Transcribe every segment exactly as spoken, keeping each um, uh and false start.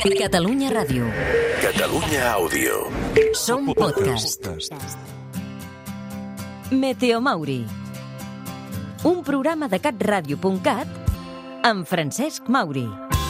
Catalunya Ràdio. Catalunya Àudio. Som podcast. Meteo Mauri. Un programa de catradio punt cat amb Francesc Mauri.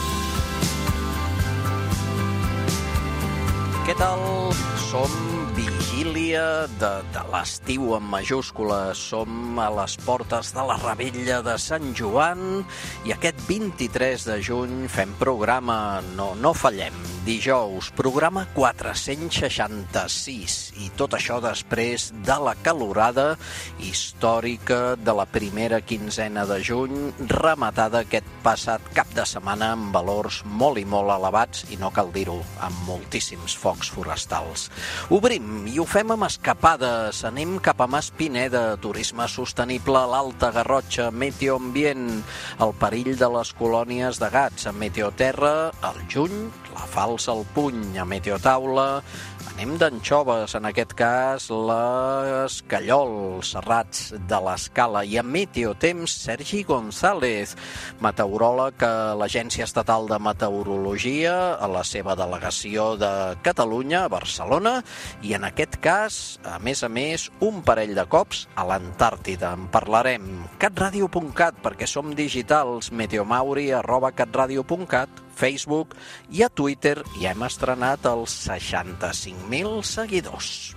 Què tal? Som vigília de, de l'estiu en majúscules. Som a les portes de la Revetlla de Sant Joan i aquest vint-i-tres de juny fem programa, no, no fallem, dijous, programa quatre-cents seixanta-sis, i tot això després de la calorada històrica de la primera quinzena de juny, rematada aquest passat cap de setmana amb valors molt i molt elevats, i no cal dir-ho, amb moltíssims focs forestals. Obrim i ho fem amb escapades. Anem cap a Mas Pineda, turisme sostenible a l'Alta Garrotxa, Meteoambient, el perill de les colònies de gats, a Meteoterra, al juny, la falsa al puny, a Meteotaula. Anem d'anxoves, en aquest cas, les Callol, Serrats de l'Escala, i a Meteotemps, Sergi González, meteoròleg a l'Agència Estatal de Meteorologia, a la seva delegació de Catalunya, a Barcelona, i en aquest cas, a més a més, un parell de cops a l'Antàrtida. En parlarem. catradio punt cat, perquè som digitals, meteomauri arroba catradio punt cat, Facebook, i a Twitter ja hem estrenat els seixanta-cinc mil seguidors.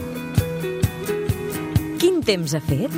Quin temps ha fet?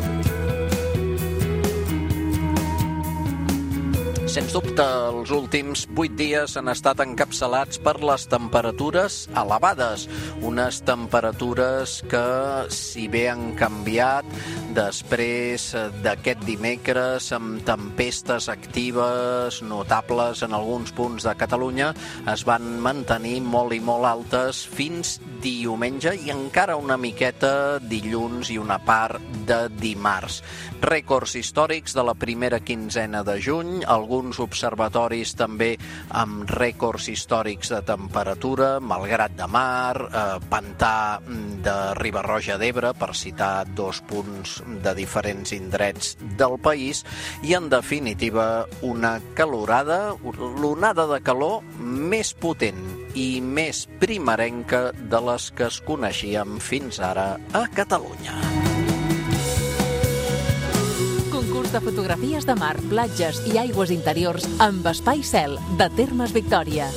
Sens dubte, els últims vuit dies han estat encapçalats per les temperatures elevades. Unes temperatures que, si bé han canviat després d'aquest dimecres amb tempestes actives notables en alguns punts de Catalunya, es van mantenir molt i molt altes fins diumenge i encara una miqueta dilluns i una part de dimarts. Rècords històrics de la primera quinzena de juny, alguns observatoris també amb rècords històrics de temperatura, Malgrat de Mar, eh, Pantà de Riba-roja d'Ebre, per citar dos punts de diferents indrets del país, i en definitiva una calorada, l'onada de calor més potent i més primerenca de les que es coneixíem fins ara a Catalunya. Concurs de fotografies de mar, platges i aigües interiors amb Espai Cel, de Termes Victòria.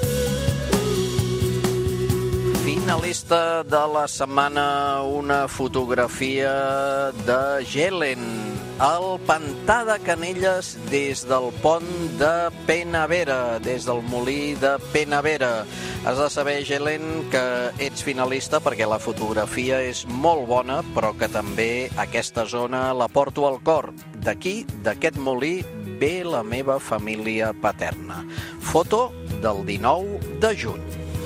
Finalista de la setmana, una fotografia de Gelen, al Pantà de Canelles des del pont de Penavera, des del molí de Penavera. Has de saber, Gelen, que ets finalista perquè la fotografia és molt bona, però que també aquesta zona la porto al cor. D'aquí, d'aquest molí, ve la meva família paterna. Foto del dinou de juny.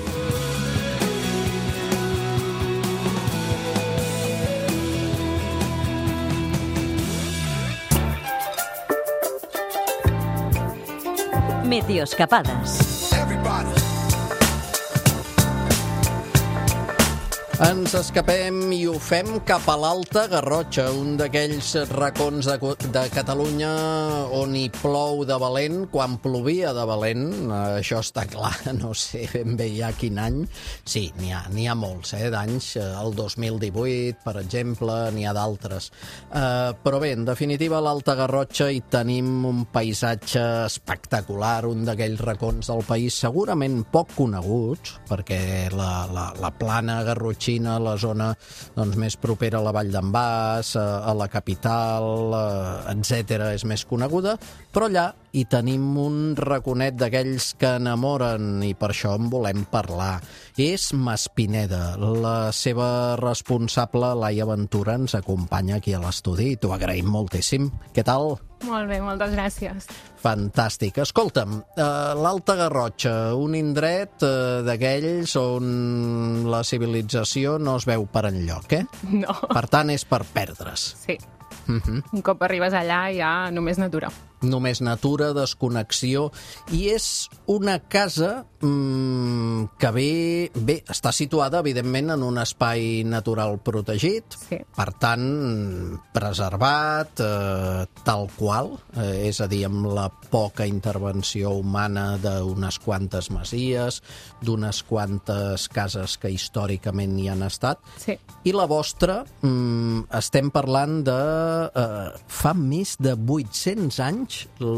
Meteoescapades. Ens escapem i ho fem cap a l'Alta Garrotxa, un d'aquells racons de, de Catalunya on hi plou de valent, quan plovia de valent, això està clar, no sé ben bé ja quin any. Sí, n'hi ha, n'hi ha molts, eh, d'anys, el dos mil divuit, per exemple, n'hi ha d'altres. Uh, però bé, en definitiva, a l'Alta Garrotxa hi tenim un paisatge espectacular, un d'aquells racons del país segurament poc coneguts, perquè la, la, la plana garrotxina, la zona doncs, més propera a la Vall d'en Bas, a, a la capital, etcètera, és més coneguda, però allà hi tenim un raconet d'aquells que enamoren i per això en volem parlar. És Mas Pineda. La seva responsable, Laia Ventura, ens acompanya aquí a l'estudi i t'ho agraïm moltíssim. Què tal? Molt bé, moltes gràcies. Fantàstic. Escolta'm, eh, l'Alta Garrotxa, un indret eh, d'aquells on la civilització no es veu per enlloc, eh? No. Per tant, és per perdre's. Sí. Uh-huh. Un cop arribes allà ja només natura. només natura, desconnexió, i és una casa mmm, que ve, bé, està situada, evidentment, en un espai natural protegit, Sí. per tant, preservat, eh, tal qual, eh, és a dir, amb la poca intervenció humana d'unes quantes masies, d'unes quantes cases que històricament hi han estat, Sí. i la vostra, mmm, estem parlant de... Eh, fa més de vuit-cents anys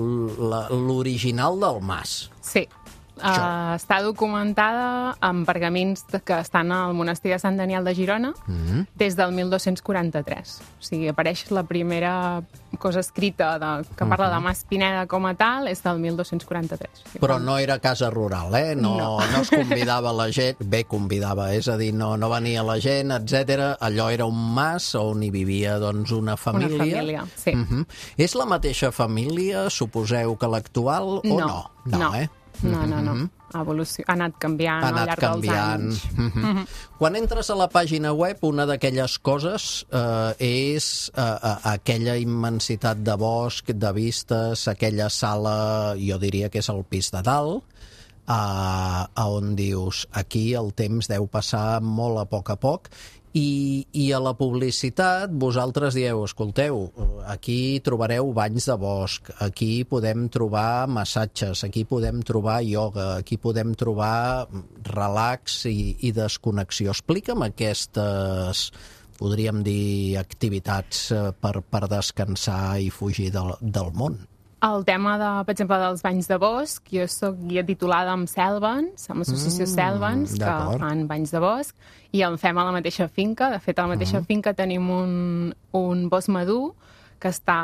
l'original del mas. Sí. Uh, està documentada en pergamins que estan al monestir de Sant Daniel de Girona Mm-hmm. des del mil dos-cents quaranta-tres. O sigui, apareix la primera cosa escrita de, que parla de Mas Pineda com a tal, és del mil dos-cents quaranta-tres. O sigui, Però quan- no era casa rural, eh? No, no. No. no es convidava la gent... Bé, convidava, és a dir, no, no venia la gent, etcètera. Allò era un mas on hi vivia, doncs, una família. Una família, sí. Mm-hmm. És la mateixa família, suposeu, que l'actual, o no? No, no. eh? No, no, no. Mhm. Ha, evolucio... ha anat canviant Ha al anat llarg canviant. dels anys. Mhm. Quan entres a la pàgina web, una d'aquelles coses eh, és eh, eh, aquella immensitat de bosc, de vistes, aquella sala, jo diria que és el pis de dalt, a, a on dius, aquí el temps deu passar molt a poc a poc, i, i a la publicitat vosaltres dieu, escolteu, aquí trobareu banys de bosc, aquí podem trobar massatges, aquí podem trobar ioga, aquí podem trobar relax i, i desconnexió. Explica'm aquestes, podríem dir, activitats eh, per, per descansar i fugir del, del món. El tema, de, per exemple, dels banys de bosc, jo soc guia titulada amb Selvans, amb l'associació Mm, Selvans, que d'acord. fan banys de bosc, i el fem a la mateixa finca. De fet, a la mateixa Mm. finca tenim un, un bosc madur que està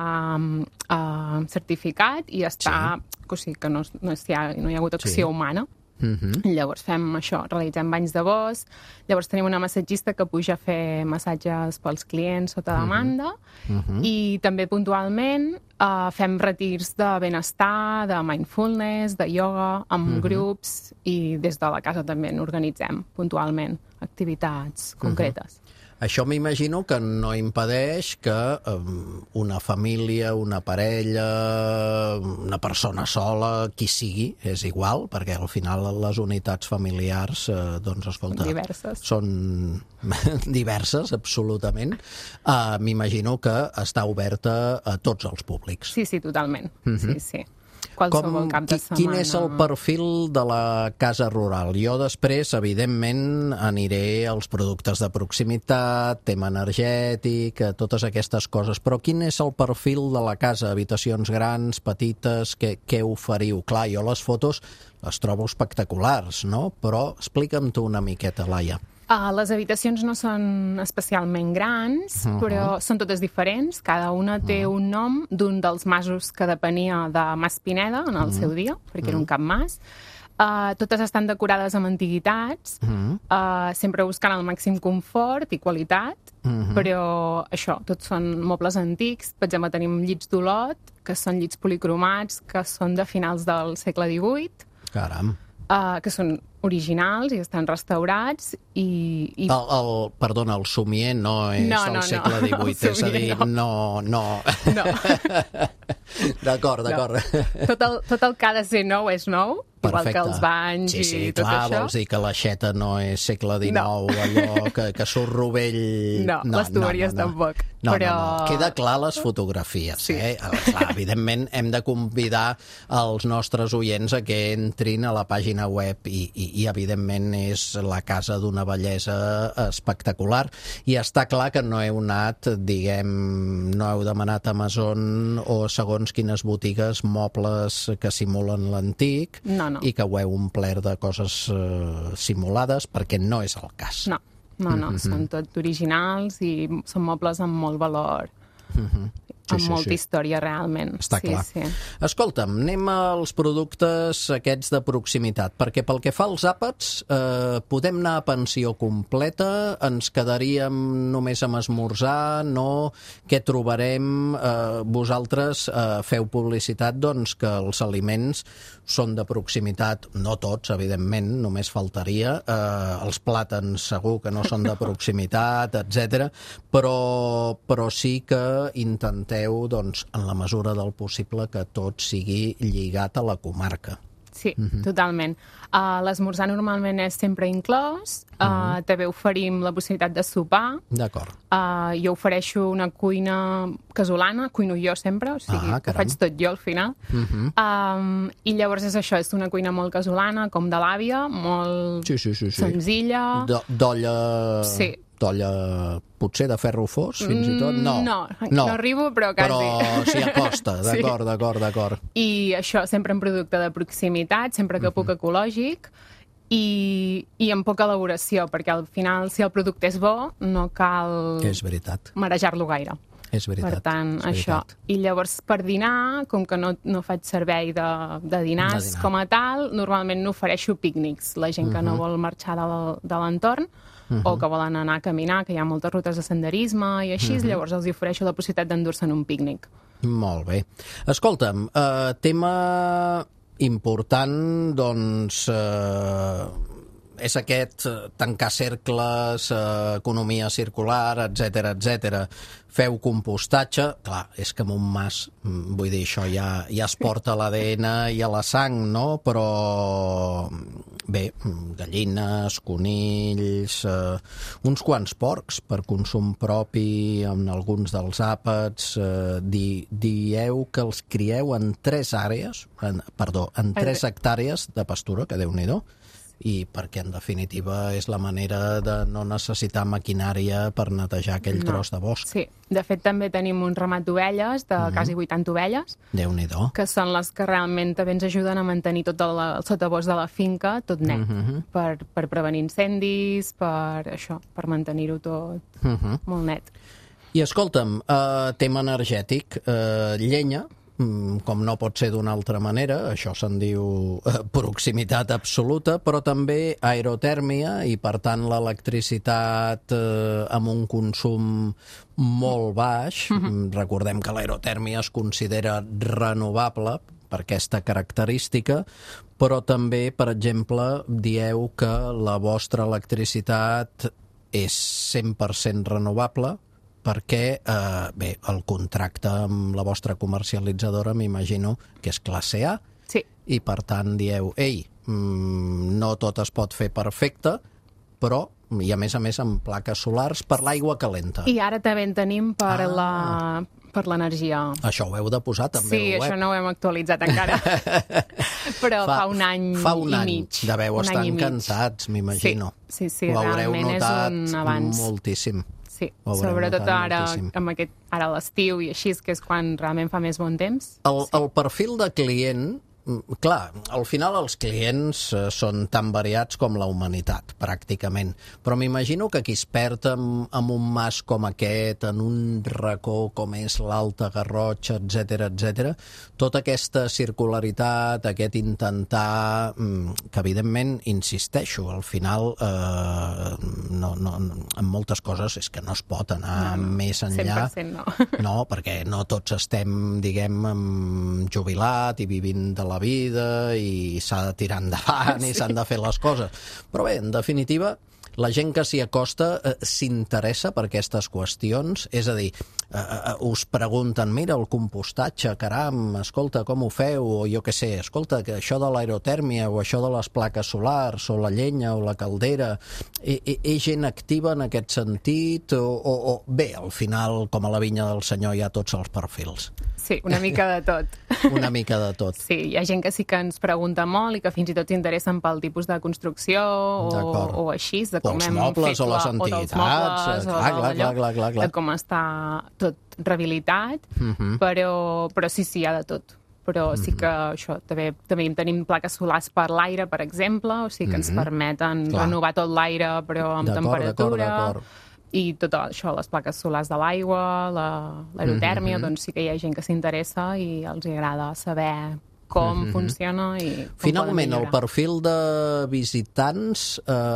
uh, certificat i està... Sí. O sigui, que no, no, hi ha, no hi ha hagut acció Sí. humana. Mhm. Llavors fem això, realitzem banys de bosc, llavors tenim una massatgista que puja a fer massatges pels clients sota demanda, Mhm. i també puntualment uh, fem retirs de benestar, de mindfulness, de yoga, amb grups, i des de la casa també n'organitzem puntualment activitats concretes. Això m'imagino que no impedeix que um, una família, una parella, una persona sola, qui sigui, és igual, perquè al final les unitats familiars, eh, doncs, escolta... Són diverses. Són diverses, absolutament. Uh, m'imagino que està oberta a tots els públics. Sí, sí, totalment. Sí, sí. Qualsevol cap de qui- setmana. Quin és el perfil de la casa rural? Jo després, evidentment, aniré als productes de proximitat, tema energètic, eh, totes aquestes coses, però quin és el perfil de la casa? Habitacions grans, petites, què, què oferiu? Clar, jo les fotos les trobo espectaculars, no? Però explica'm tu una miqueta, Laia. Uh, les habitacions no són especialment grans, uh -huh. però són totes diferents. Cada una té uh -huh. un nom d'un dels masos que depenia de Mas Pineda en el uh -huh. seu dia, perquè uh -huh. era un cap mas. Uh, totes estan decorades amb antiguitats, uh -huh. uh, sempre buscant el màxim confort i qualitat, uh -huh. però això, tots són mobles antics. Per exemple, tenim llits d'Olot, que són llits policromats, que són de finals del segle divuit, Caram. uh, que són originals i estan restaurats i... i... El, el, perdona, el somier no és No, del no, segle no. divuit, El és a dir, somier no... no. No. D'acord, d'acord. No. Tot, el, tot el que ha de ser nou és nou, igual que els banys sí, sí, i tot clar, això. Vols dir que l'aixeta no és segle dinou, No. allò que, que surt rovell... No, les tuberies tampoc. No, però... no, no, queda clar les fotografies, Sí. eh? Clar, evidentment hem de convidar els nostres oients a que entrin a la pàgina web i, i, i evidentment és la casa d'una bellesa espectacular, i està clar que no heu anat, diguem, no heu demanat a Amazon o segons quines botigues mobles que simulen l'antic, No, no. i que ho heu omplert de coses eh, simulades, perquè no és el cas. No, no, no, Mm-hmm. són tot originals i són mobles amb molt valor, Sí, amb sí, molta sí. història realment. Està sí, clar. Sí. Escolta'm, anem als productes aquests de proximitat, perquè pel que fa als àpats, eh, podem anar a pensió completa, ens quedaríem només amb esmorzar, no? Què trobarem? Eh, vosaltres eh, feu publicitat, doncs, que els aliments són de proximitat, no tots, evidentment, només faltaria, eh, els plàtans segur que no són de proximitat, etcètera, però, però sí que intentem procureu, doncs, en la mesura del possible, que tot sigui lligat a la comarca. Sí, uh-huh. totalment. Uh, L'esmorzar normalment és sempre inclòs, uh, uh-huh. també oferim la possibilitat de sopar. D'acord. Uh, jo ofereixo una cuina casolana, cuino jo sempre, o sigui, ah, ho faig tot jo al final. Uh-huh. um, I llavors és això, és una cuina molt casolana, com de l'àvia, molt sí, sí, sí, sí. senzilla. Do, d'olla... Sí. D'olla, potser de ferro fos, fins i tot? No, no, no, no arribo, però quasi. Però s'hi acosta, d'acord, sí. d'acord, d'acord. I això, sempre en producte de proximitat, sempre que uh-huh. puc ecològic, i, i amb poca elaboració, perquè al final, si el producte és bo, no cal és veritat. marejar-lo gaire. És veritat. Per tant, és això. veritat. I llavors, per dinar, com que no, no faig servei de, de dinars de dinar. com a tal, normalment n'ofereixo pícnics. La gent que uh-huh. no vol marxar de, de l'entorn, uh-huh. o que volen anar a caminar, que hi ha moltes rutes de senderisme i així, uh-huh. llavors els ofereixo la possibilitat d'endur-se'n un pícnic. Molt bé. Escolta'm, uh, tema important, doncs... Uh... és aquest tancar cercles, eh, economia circular, etcètera, etcètera. Feu compostatge. Clar, és que en un mas, vull dir, això ja, ja es porta a l'A D N i a la sang, no? Però, bé, gallines, conills, eh, uns quants porcs per consum propi, en alguns dels àpats. Eh, di, dieu que els crieu en tres àrees, en, perdó, en tres hectàrees de pastura, que Déu-n'hi-do, i perquè, en definitiva, és la manera de no necessitar maquinària per netejar aquell no. tros de bosc. Sí, de fet, també tenim un ramat d'ovelles, de mm-hmm. quasi vuitanta ovelles, Déu-n'hi-do. que són les que realment també ens ajuden a mantenir tot el, el sotabosc de la finca, tot net, mm-hmm. per, per prevenir incendis, per això, per mantenir-ho tot mm-hmm. molt net. I escolta'm, eh, tema energètic, eh, llenya, com no pot ser d'una altra manera, això se'n diu eh, proximitat absoluta, però també aerotèrmia i, per tant, l'electricitat eh, amb un consum molt baix. Mm-hmm. Recordem que l'aerotèrmia es considera renovable per aquesta característica, però també, per exemple, dieu que la vostra electricitat és cent per cent renovable, perquè, eh, bé, el contracte amb la vostra comercialitzadora m'imagino que és classe A, sí. i per tant dieu, ei, mmm, no tot es pot fer perfecte, però, i a més a més amb plaques solars per l'aigua calenta. I ara també en tenim per ah. la... per l'energia. Això ho heu de posar també sí, al web. Sí, això no ho hem actualitzat encara. Però fa, fa un any fa un i any. mig. Deveu estar encantats, m'imagino. Sí, sí, sí ho haureu realment notat és un avanç. Moltíssim. Sí, sobretot ara, amb aquest, ara a l'estiu i així, que és quan realment fa més bon temps. El, sí. el perfil de client, clar, al final els clients eh, són tan variats com la humanitat, pràcticament. Però m'imagino que qui es perd en, en un mas com aquest, en un racó com és l'Alta Garrotxa, etcètera, etcètera, tota aquesta circularitat, aquest intentar, que evidentment, insisteixo, al final, eh, no, no, en moltes coses és que no es pot anar no, no, més enllà. cent per cent no. No, perquè no tots estem, diguem, jubilat i vivint de la vida i s'ha de tirar endavant sí. i s'han de fer les coses. Però bé, en definitiva, la gent que s'hi acosta eh, s'interessa per aquestes qüestions, és a dir, eh, eh, us pregunten, mira, el compostatge, caram, escolta, com ho feu? O jo què sé, escolta, que això de l'aerotèrmia o això de les plaques solars o la llenya o la caldera, eh, eh, és gent activa en aquest sentit? O, o, o bé, al final, com a la vinya del senyor, hi ha tots els perfils. Sí, una mica de tot. Una mica de tot. Sí, hi ha gent que sí que ens pregunta molt i que fins i tot s'interessen pel tipus de construcció o, o així, de com els hem mobles fet o les la, antiguitats, o dels mobles, clar, o clar, clar, clar, clar, clar. de com està tot rehabilitat, uh-huh. però, però sí, sí, hi ha de tot. Però uh-huh. sí que això, també, també tenim plaques solars per l'aire, per exemple, o sigui que uh-huh. ens permeten clar. renovar tot l'aire, però amb d'acord, temperatura. D'acord, d'acord. I tot això, les plaques solars de l'aigua, la, l'aerotèrmia, mm-hmm. doncs sí que hi ha gent que s'interessa i els agrada saber com mm-hmm. funciona i com finalment, el perfil de visitants,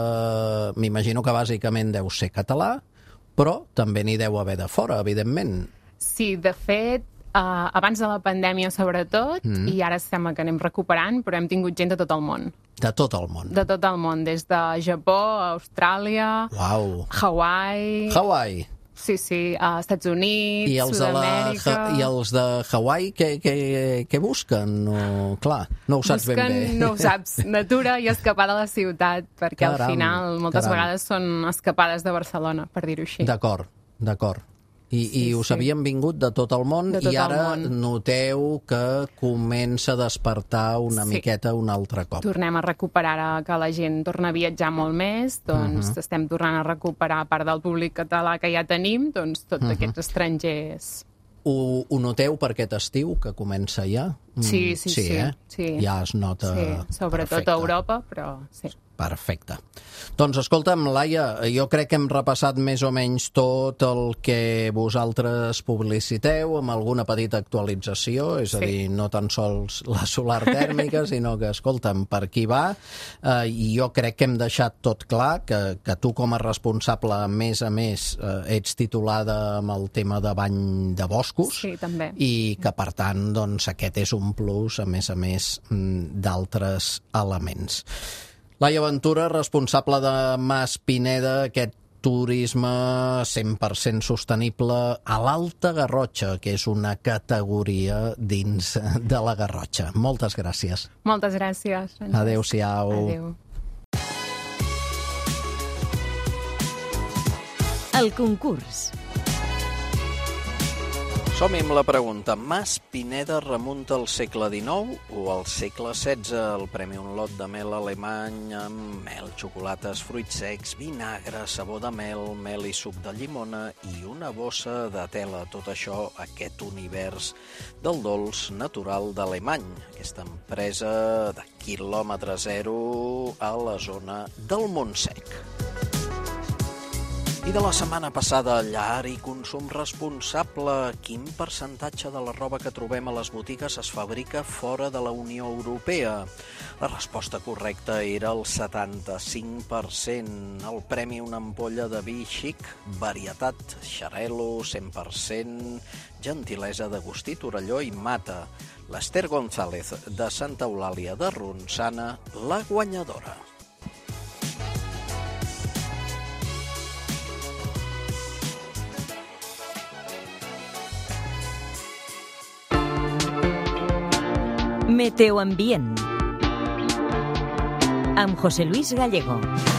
eh, m'imagino que bàsicament deu ser català, però també n'hi deu haver de fora, evidentment. Sí, de fet, uh, abans de la pandèmia sobretot, mm. i ara sembla que anem recuperant, però hem tingut gent de tot el món. De tot el món. De tot el món, des de Japó, Austràlia, Uau. Hawaii... Hawaii. Sí, sí, a Estats Units, I els de, la, Sud-amèrica... Ha- I els de Hawaii, què, què, què busquen? No, clar, no ho saps busquen, ben bé. no ho saps, natura i escapar de la ciutat, perquè Caram, al final moltes caram. vegades són escapades de Barcelona, per dir-ho així. D'acord, d'acord. I, Sí, i us sí. havien vingut de tot el món De tot i el ara món. noteu que comença a despertar una Sí. miqueta un altre cop. Tornem a recuperar, ara que la gent torna a viatjar molt més, doncs uh -huh. estem tornant a recuperar part del públic català que ja tenim, doncs tots uh -huh. aquests estrangers. Ho, ho noteu per aquest estiu, que comença ja? Mm, Sí, sí, sí. Eh? sí. Ja es nota... Sí, sobretot perfecte. a Europa, però sí. Perfecte. Doncs escolta'm, Laia, jo crec que hem repassat més o menys tot el que vosaltres publiciteu, amb alguna petita actualització, és a Sí. dir, no tan sols la solar tèrmica, sinó que, escolta'm, per aquí va, eh, i jo crec que hem deixat tot clar, que, que tu com a responsable, a més a més, eh, ets titulada amb el tema de bany de boscos, Sí, també. i que, per tant, doncs, aquest és un plus, a més a més, mm, d'altres elements. Laia Ventura, responsable de Mas Pineda, aquest turisme cent per cent sostenible a l'Alta Garrotxa, que és una categoria dins de la Garrotxa. Moltes gràcies. Moltes gràcies. Francesc. Adéu-siau. Adéu. El concurs. Som-hi amb la pregunta. Mas Pineda remunta al segle dinou o al segle setze? El premi un lot de mel alemany amb mel, xocolates, fruits secs, vinagre, sabó de mel, mel i suc de llimona i una bossa de tela. Tot això, aquest univers del dolç natural d'Alemany. Aquesta empresa de quilòmetre zero a la zona del Montsec. I de la setmana passada, llar i consum responsable. Quin percentatge de la roba que trobem a les botigues es fabrica fora de la Unió Europea? La resposta correcta era el setanta-cinc per cent. El premi una ampolla de vi xic, varietat Xarel·lo, cent per cent, gentilesa d'Agustí Torelló i Mata. L'Ester González de Santa Eulàlia de Ronçana, la guanyadora. Meteoambient. Amb José Luis Gallego.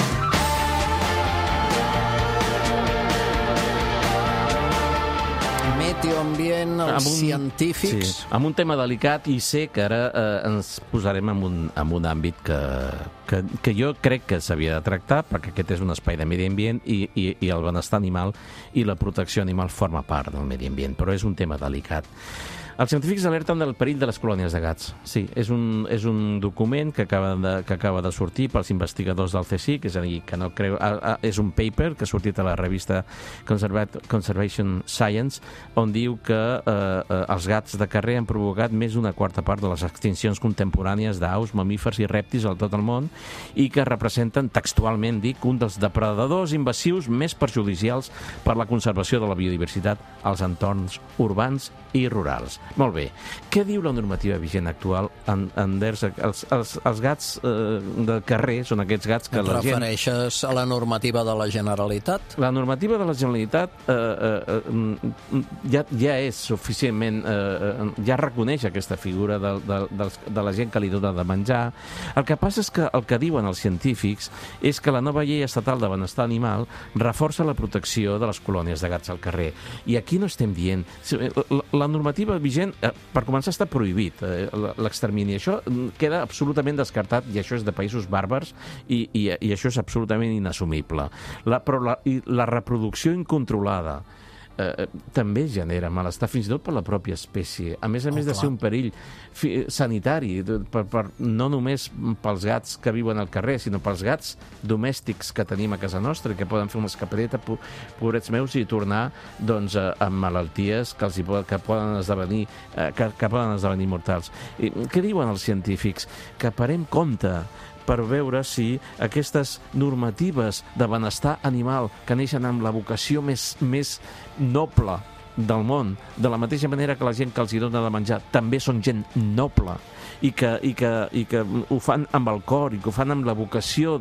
Meteoambient, els Amb un- científics... Sí, amb un tema delicat, i sé que ara eh, ens posarem en un, en un àmbit que, que, que jo crec que s'havia de tractar, perquè aquest és un espai de medi ambient i, i, i el benestar animal i la protecció animal forma part del medi ambient, però és un tema delicat. Els científics alerten del perill de les colònies de gats. Sí, és un, és un document que acaba, de, que acaba de sortir pels investigadors del C S I C, és a dir, que no creu, a, a, és un paper que ha sortit a la revista Conservat, Conservation Science, on diu que eh, eh, els gats de carrer han provocat més d'una quarta part de les extincions contemporànies d'aus, mamífers i rèptils a tot el món, i que representen, textualment dic, un dels depredadors invasius més perjudicials per la conservació de la biodiversitat als entorns urbans i rurals. Molt bé. Què diu la normativa vigent actual en, envers els, els, els gats eh, de carrer? Són aquests gats que Et la gent... refereixes a la normativa de la Generalitat? La normativa de la Generalitat eh, eh, eh, ja, ja és suficientment... Eh, ja reconeix aquesta figura de, de, de, de la gent que li dona de menjar. El que passa és que el que diuen els científics és que la nova llei estatal de benestar animal reforça la protecció de les colònies de gats al carrer. I aquí no estem dient... La, la normativa vigent, eh, per començar, està prohibit eh, l'extermini. Això queda absolutament descartat, i això és de països bàrbars, i, i, i això és absolutament inassumible. La, però la, i la reproducció incontrolada eh, també genera malestar, fins i tot per la pròpia espècie. A més a més Oh, de ser clar. un perill fi, sanitari, de, per, per, no només pels gats que viuen al carrer, sinó pels gats domèstics que tenim a casa nostra i que poden fer una escapadeta, po, pobrets meus, i tornar doncs, a, amb malalties que, els hi, que, poden esdevenir, eh, que, que poden esdevenir mortals. I, què diuen els científics? Que parem compte per veure si aquestes normatives de benestar animal que neixen amb la vocació més, més noble del món, de la mateixa manera que la gent que els hi dona de menjar també són gent noble i que, i que, i que ho fan amb el cor i que ho fan amb la vocació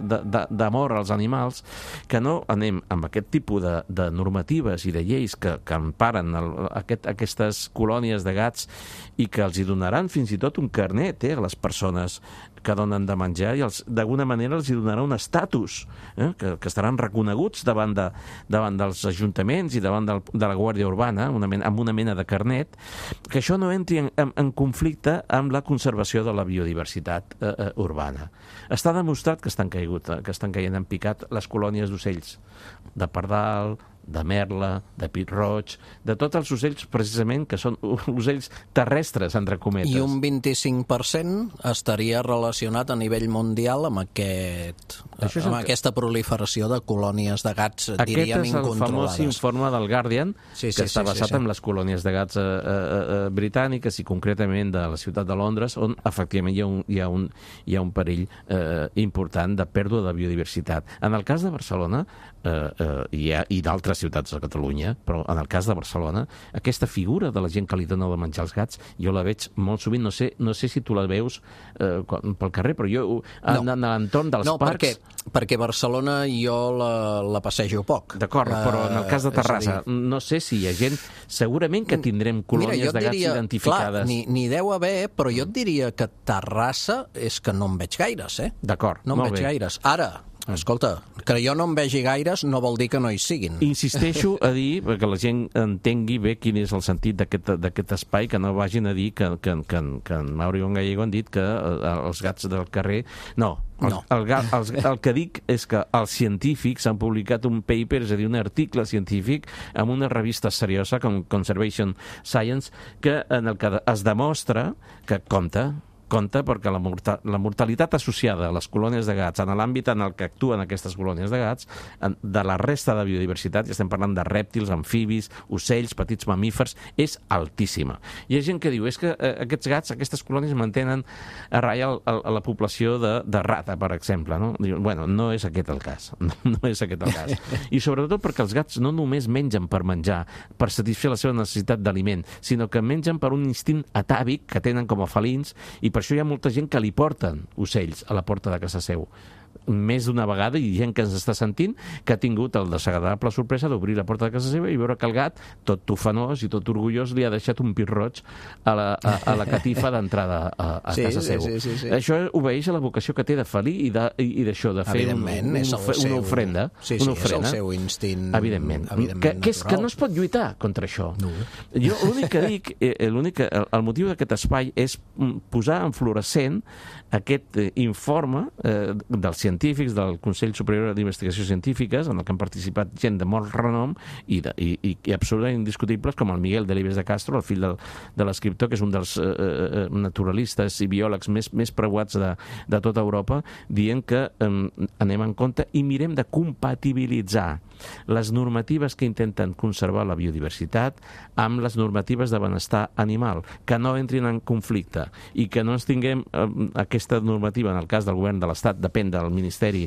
d'amor als animals, que no anem amb aquest tipus de, de normatives i de lleis que, que emparen el, aquest, aquestes colònies de gats i que els hi donaran fins i tot un carnet eh, a les persones que donen de menjar i d'alguna manera els hi donarà un estatus eh, que, que estaran reconeguts davant, de, davant dels ajuntaments i davant del, de la Guàrdia Urbana una mena, amb una mena de carnet, que això no entri en, en, en conflicte amb la conservació de la biodiversitat eh, eh, urbana. Està demostrat que estan, caigut, que estan caient en picat les colònies d'ocells, de pardal, de merla, de pit-roig, de tots els ocells precisament que són ocells terrestres, entre cometes. I un vint-i-cinc per cent estaria relacionat a nivell mundial amb, aquest, amb aquesta proliferació de colònies de gats, diríem, incontrolades. Aquest és el famós informe del Guardian, sí, sí, que està sí, basat sí, sí. en les colònies de gats eh, eh, britàniques i concretament de la ciutat de Londres, on efectivament hi ha un, hi ha un, hi ha un perill eh, important de pèrdua de biodiversitat. En el cas de Barcelona, eh, eh, i, i d'altres ciutats de Catalunya, però en el cas de Barcelona, aquesta figura de la gent que li dona de menjar als gats, jo la veig molt sovint, no sé, no sé si tu la veus eh, pel carrer, però jo en, no. en l'entorn dels no, parcs... No, perquè, perquè Barcelona jo la, la passejo poc. D'acord, uh, però en el cas de Terrassa, dir... no sé si hi ha gent... Segurament que tindrem colònies Mira, de gats diria, identificades. Clar, ni, ni deu haver, però jo et diria que Terrassa és que no en veig gaires, eh? D'acord, no en veig bé. gaires. Ara, escolta, que jo no en vegi gaires no vol dir que no hi siguin. Insisteixo a dir, perquè la gent entengui bé quin és el sentit d'aquest espai, que no vagin a dir que, que, que, que en Mauri i en Gallego han dit que els gats del carrer... No, el, no. El, el, el, el que dic és que els científics han publicat un paper, és a dir, un article científic en una revista seriosa com Conservation Science, que en el que es demostra que compta compte perquè la, morta, la mortalitat associada a les colònies de gats en l'àmbit en el que actuen aquestes colònies de gats, en, de la resta de biodiversitat, i estem parlant de rèptils, amfibis, ocells, petits mamífers, és altíssima. Hi ha gent que diu, és que eh, aquests gats, aquestes colònies mantenen a ratlla el, el, la població de, de rata, per exemple. No? Diu, bueno, no és aquest el cas. No, no és aquest el cas. I sobretot perquè els gats no només mengen per menjar, per satisfer la seva necessitat d'aliment, sinó que mengen per un instint atàvic que tenen com a felins, i per això hi ha molta gent que li porten ocells a la porta de casa seu. Més d'una vegada, i gent que ens està sentint, que ha tingut el desagradable sorpresa d'obrir la porta de casa seva i veure que el gat, tot tufanós i tot orgullós, li ha deixat un pit roig a la, a, a la catifa d'entrada a, a sí, casa seu. Sí, sí, sí. Això obeeix a la vocació que té de felí i d'això, de, de fer un, un, un, una seu... ofrenda. Sí, sí, una ofrenda. És el seu instint evidentment. evidentment que, que, és, que no es pot lluitar contra això. No. Jo l'únic que dic, eh, l'únic, el, el motiu d'aquest espai és posar en fluorescent aquest eh, informe eh, dels científics del Consell Superior d'Investigacions Científiques, en el que han participat gent de molt renom i, de, i, i, i absolutament indiscutibles, com el Miguel Delibes de Castro, el fill del, de l'escriptor, que és un dels eh, eh, naturalistes i biòlegs més, més preuats de, de tota Europa, dient que eh, anem en compte i mirem de compatibilitzar les normatives que intenten conservar la biodiversitat amb les normatives de benestar animal, que no entrin en conflicte i que no ens tinguem eh, aquesta normativa, en el cas del govern de l'Estat, depèn del Ministeri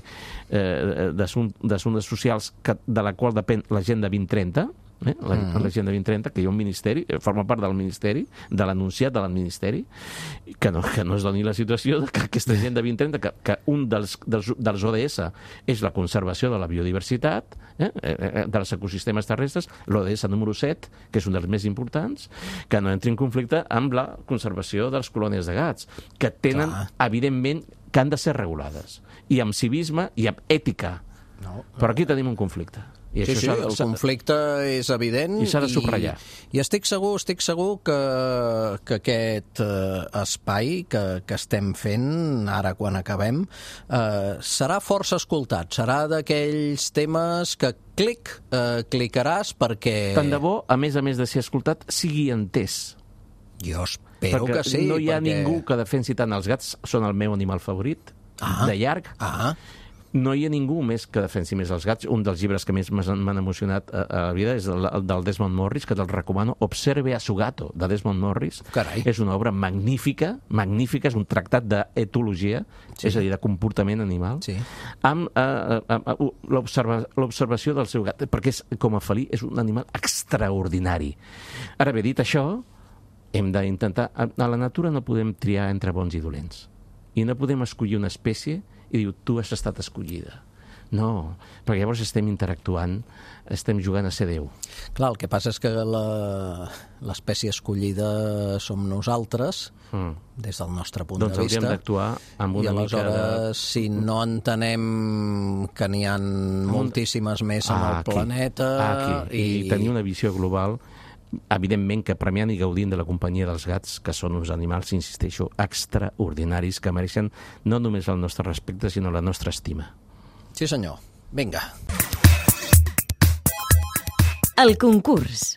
eh, d'Assumptes Socials, que, de la qual depèn l'Agenda vint trenta, eh? l'Agenda vint trenta, que hi ha un ministeri, forma part del ministeri, de l'anunciat de l'administeri, que no, que no es doni la situació de que aquesta Agenda vint trenta, que, que un dels, dels, dels O D S és la conservació de la biodiversitat, eh? dels ecosistemes terrestres, l'O D S número set, que és un dels més importants, que no entri en conflicte amb la conservació de les colònies de gats, que tenen, Clar. evidentment, que han de ser regulades, i amb civisme i amb ètica. No, però aquí tenim un conflicte. I sí, sí, el conflicte és evident i s'ha de subratllar. I, i estic segur, estic segur que, que aquest eh, espai que, que estem fent ara quan acabem eh, serà força escoltat, serà d'aquells temes que clic, eh, clicaràs perquè... Tant de bo, a més a més de ser escoltat, sigui entès. Jo espero perquè que sí. No hi ha perquè... ningú que defensi tant els gats, són el meu animal favorit, ah, de llarg. Ah. no hi ha ningú més que defensi més els gats. Un dels llibres que més m'han emocionat a, a la vida és el, el del Desmond Morris, que te'l recomano, Observe a su gato, de Desmond Morris. Carai. És una obra magnífica, magnífica, és un tractat d'etologia, sí. És a dir, de comportament animal, sí. amb eh, eh, l'observa, l'observació del seu gat, perquè és, com a felí és un animal extraordinari. Ara bé, dit això, hem d'intentar... A la natura no podem triar entre bons i dolents. I no podem escollir una espècie i diu, tu has estat escollida. No, perquè llavors estem interactuant, estem jugant a ser Déu. Clar, el que passa és que l'espècie escollida som nosaltres, mm. des del nostre punt doncs de vista. Doncs hauríem d'actuar amb una mica de... I aleshores, de... si no entenem que n'hi ha moltíssimes més en ah, el planeta... Ah, I... I tenir una visió global... Evidentment que premiant i gaudint de la companyia dels gats, que són uns animals, insisteixo, extraordinaris, que mereixen no només el nostre respecte, sinó la nostra estima. Sí, senyor. Vinga. El concurs.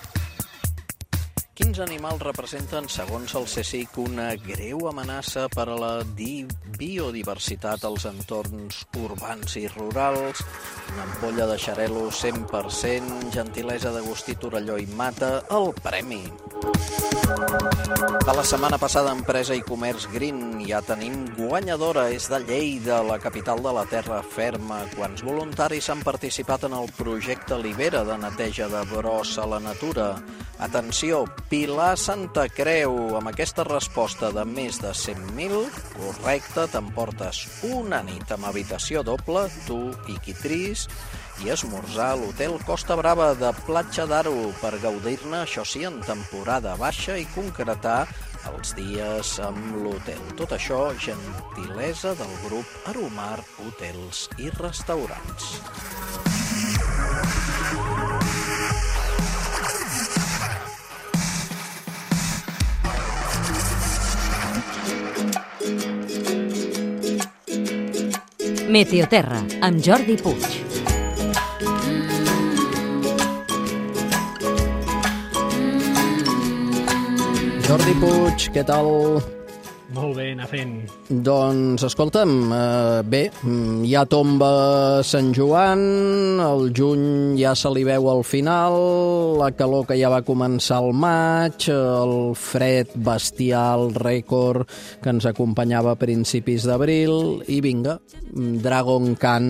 Quins animals representen, segons el CSIC, una greu amenaça per a la biodiversitat als entorns urbans i rurals? Una ampolla de xarel·lo cent per cent, gentilesa d'Agustí Torelló i Mata, el premi. De la setmana passada, Empresa i Comerç Green, ja tenim guanyadora, és de Lleida, la capital de la terra ferma. Quants voluntaris han participat en el projecte Libera de neteja de brossa a la natura? Atenció, Pilar Santa Creu, amb aquesta resposta de més de cent mil, correcte, t'emportes una nit amb habitació doble, tu i qui tris, i esmorzar a l'hotel Costa Brava de Platja d'Aro per gaudir-ne, això sí, en temporada baixa i concretar els dies amb l'hotel. Tot això, gentilesa del grup Aromar Hotels i Restaurants. Meteoterra, amb Jordi Puig. Jordi Puig, què tal? Molt bé, anar fent. Doncs, escolta'm, eh, bé, ja tomba Sant Joan, el juny ja se li veu al final, la calor que ja va començar al maig, el fred bestial rècord que ens acompanyava a principis d'abril, i vinga, Dragon Khan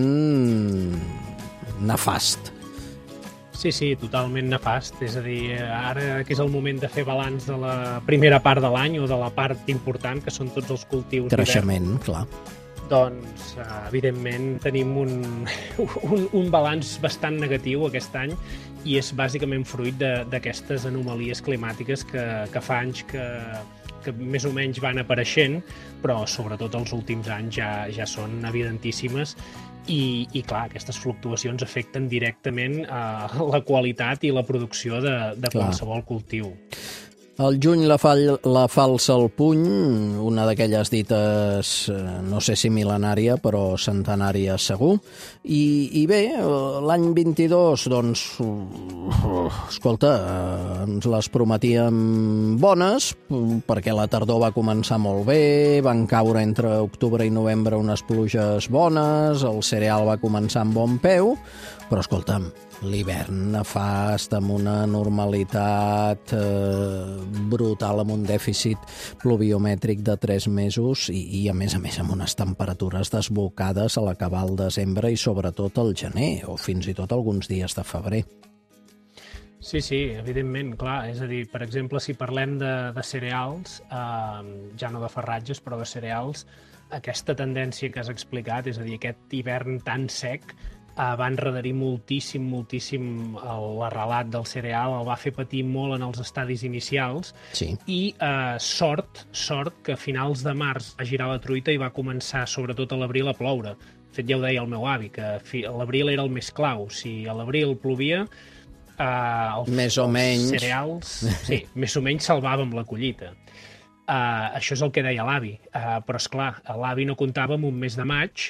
nefast. Sí, sí, totalment nefast. És a dir, ara que és el moment de fer balanç de la primera part de l'any o de la part important, que són tots els cultius creixement, clar. Doncs, evidentment, tenim un, un, un balanç bastant negatiu aquest any i és bàsicament fruit d'aquestes anomalies climàtiques que, que fa anys que, que més o menys van apareixent, però sobretot els últims anys ja, ja són evidentíssimes. I, i clar, aquestes fluctuacions afecten directament a la qualitat i la producció de, de qualsevol cultiu. El juny la, fa, la falsa al puny, una d'aquelles dites, no sé si mil·lenària, però centenària segur. I, i bé, l'any vint-i-dos, doncs, escolta, ens les prometíem bones, perquè la tardor va començar molt bé, van caure entre octubre i novembre unes pluges bones, el cereal va començar amb bon peu, però escolta'm, l'hivern nefast amb una normalitat eh, brutal, amb un dèficit pluviomètric de tres mesos i, i a més a més amb unes temperatures desbocades a l'acabar el desembre i sobretot al gener o fins i tot alguns dies de febrer. Sí, sí, evidentment, clar. És a dir, per exemple, si parlem de, de cereals, eh, ja no de farratges, però de cereals, aquesta tendència que has explicat, és a dir, aquest hivern tan sec, Uh, va enredarir moltíssim, moltíssim l'arrelat del cereal, el va fer patir molt en els estadis inicials, sí. I uh, sort, sort que a finals de març va girar la truita i va començar, sobretot a l'abril, a ploure. De fet, ja ho deia el meu avi, que l'abril era el més clau. Si a l'abril plovia, uh, els, més o els menys. cereals, sí, més o menys salvàvem la collita. Uh, això és el que deia l'avi, uh, però esclar, l'avi no comptava amb un mes de maig,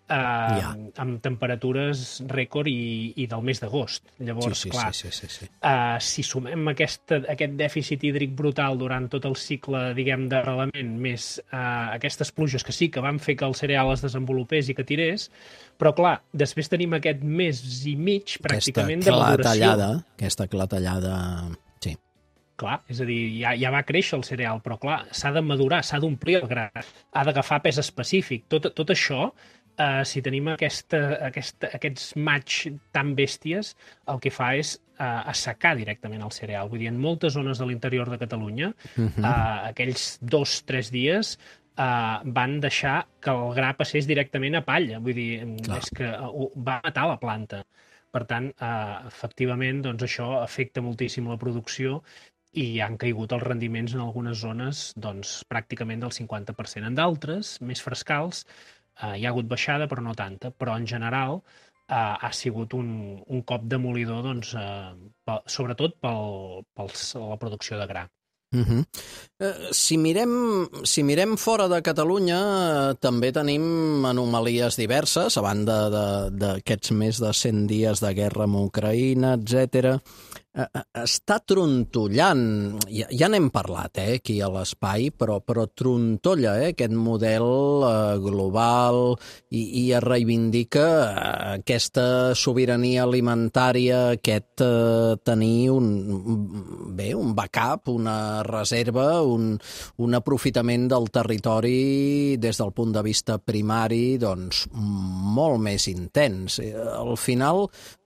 eh, Ja. amb temperatures rècord i, i del mes d'agost. Llavors, Sí, sí, clar, sí, sí, sí, sí. eh, si sumem aquesta, aquest dèficit hídric brutal durant tot el cicle, diguem, d'arrelament, més eh, aquestes pluges que sí que van fer que el cereal es desenvolupés i que tirés, però clar, després tenim aquest mes i mig pràcticament de maduració. Tallada, aquesta clatellada... Sí. Clar, és a dir, ja, ja va créixer el cereal, però clar, s'ha de madurar, s'ha d'omplir el gra, ha d'agafar pes específic. Tot, tot això, eh, si tenim aquesta, aquesta, aquests maig tan bèsties, el que fa és eh, assecar directament el cereal. Vull dir, en moltes zones de l'interior de Catalunya, uh-huh. eh, aquells dos, tres dies, Uh, van deixar que el gra passés directament a palla. Vull dir, Clar. és que uh, va matar la planta. Per tant, uh, efectivament, doncs això afecta moltíssim la producció i han caigut els rendiments en algunes zones doncs, pràcticament del cinquanta per cent. En d'altres, més frescals, uh, hi ha hagut baixada, però no tanta. Però, en general, uh, ha sigut un, un cop demolidor, doncs, uh, pel, sobretot pel, pel la producció de gra. Uh-huh. Eh, si mirem, si mirem fora de Catalunya, eh, també tenim anomalies diverses, a banda d'aquests més de cent dies de guerra amb Ucraïna, etcètera. Eh, està trontollant, ja, ja n'hem parlat eh, aquí a l'Espai, però, però trontolla eh, aquest model eh, global i, i es reivindica eh, aquesta sobirania alimentària, aquest eh, tenir un, bé, un backup, una reserva, un, un aprofitament del territori des del punt de vista primari doncs, molt més intens. Al final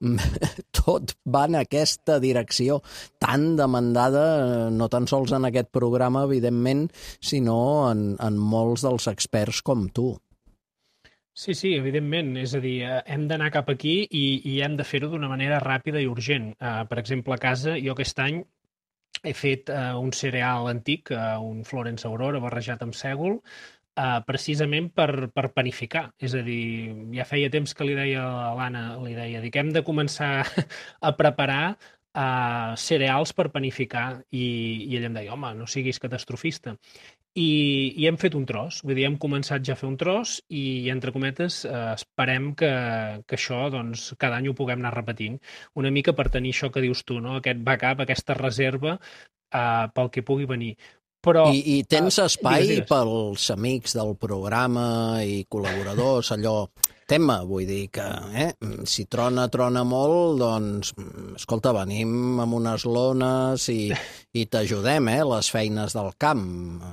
tot va en aquesta direcció tan demandada, no tan sols en aquest programa, evidentment, sinó en, en molts dels experts com tu. Sí, sí, evidentment. És a dir, hem d'anar cap aquí i, i hem de fer-ho d'una manera ràpida i urgent. Uh, per exemple, a casa, jo aquest any he fet uh, un cereal antic, uh, un Florence Aurora barrejat amb sègol, uh, precisament per, per panificar. És a dir, ja feia temps que li deia a l'Anna, li deia, dic, hem de començar a preparar uh, cereals per panificar. I, i ell em deia, home, no siguis catastrofista. I, i hem fet un tros, vull dir, hem començat ja a fer un tros i, entre cometes, eh, esperem que, que això, doncs, cada any ho puguem anar repetint, una mica per tenir això que dius tu, no? Aquest backup, aquesta reserva eh, pel que pugui venir. Però, I, I tens espai digues, digues. pels amics del programa i col·laboradors, allò... tema, vull dir que eh, si trona, trona molt, doncs, escolta, venim amb unes lones i, i t'ajudem, eh, les feines del camp.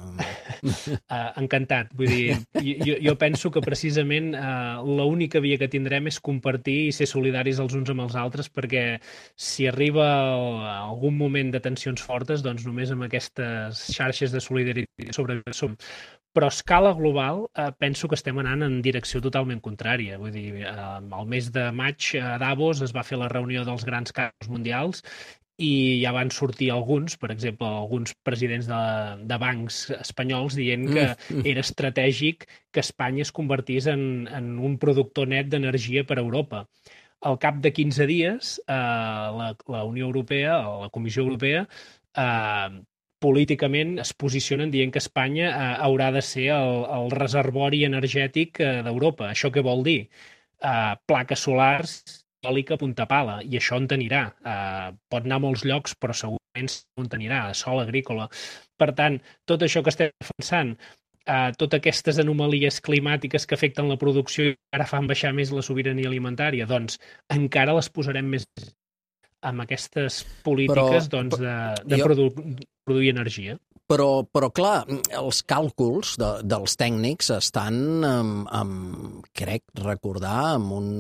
Uh, encantat. Vull dir, jo, jo penso que precisament uh, l'única via que tindrem és compartir i ser solidaris els uns amb els altres, perquè si arriba algun moment de tensions fortes, doncs només amb aquestes xarxes de solidaritat sobrevivim. Però a escala global eh, penso que estem anant en direcció totalment contrària. Vull dir, eh, al mes de maig a Davos es va fer la reunió dels grans caps mundials i ja van sortir alguns, per exemple, alguns presidents de, de bancs espanyols dient que era estratègic que Espanya es convertís en, en un productor net d'energia per a Europa. Al cap de quinze dies, eh, la, la Unió Europea, la Comissió Europea, eh, políticament es posicionen dient que Espanya eh, haurà de ser el, el reservori energètic eh, d'Europa. Això què vol dir? Eh, plaques solars, eòlica, punta pala, i això on t'anirà. Eh, pot anar a molts llocs, però segurament on t'anirà, a sol agrícola. Per tant, tot això que estem defensant, eh, totes aquestes anomalies climàtiques que afecten la producció i ara fan baixar més la sobirania alimentària, doncs encara les posarem més amb aquestes polítiques però, doncs, de, de jo... produ produir energia. Però, però clar, els càlculs de, dels tècnics estan, amb, amb, crec recordar, amb un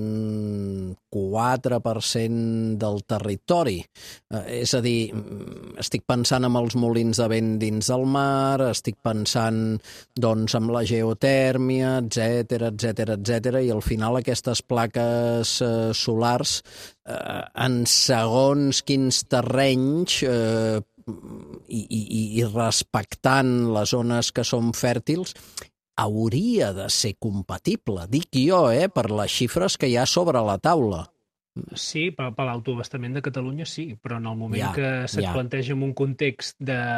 quatre per cent del territori. Eh, és a dir, estic pensant en els molins de vent dins del mar, estic pensant doncs, en la geotèrmia, etcètera, etcètera, etcètera, i al final aquestes plaques eh, solars eh, en segons quins terrenys eh, I, i, i respectant les zones que són fèrtils, hauria de ser compatible. Dic jo, eh, per les xifres que hi ha sobre la taula. Sí, per, per l'autoabastament de Catalunya sí, però en el moment Ja, que se't ja. planteja en un context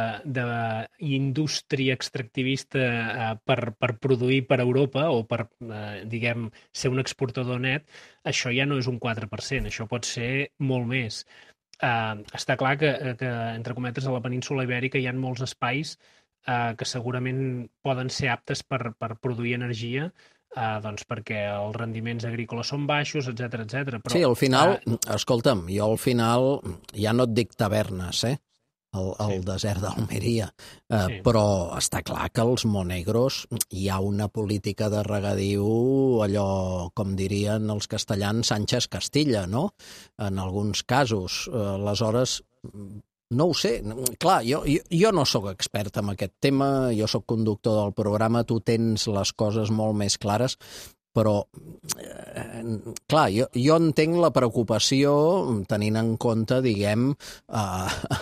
d'indústria extractivista eh, per, per produir per Europa o per, eh, diguem, ser un exportador net, això ja no és un quatre per cent, això pot ser molt més. Eh, està clar que, que, entre cometes, a la península Ibèrica hi ha molts espais eh, que segurament poden ser aptes per, per produir energia, eh, doncs perquè els rendiments agrícoles són baixos, etcètera, etcètera. Però, Sí, al final, eh, escolta'm, jo al final ja no et dic tavernes, eh? El, el Sí. desert d'Almeria, eh, Sí. però està clar que els monegros hi ha una política de regadiu, allò, com dirien els castellans, Sánchez Castilla, no? En alguns casos. Eh, aleshores, no ho sé. Clar, jo, jo, jo no sóc expert en aquest tema, jo sóc conductor del programa, tu tens les coses molt més clares, però, eh, clar, jo, jo entenc la preocupació tenint en compte, diguem, eh,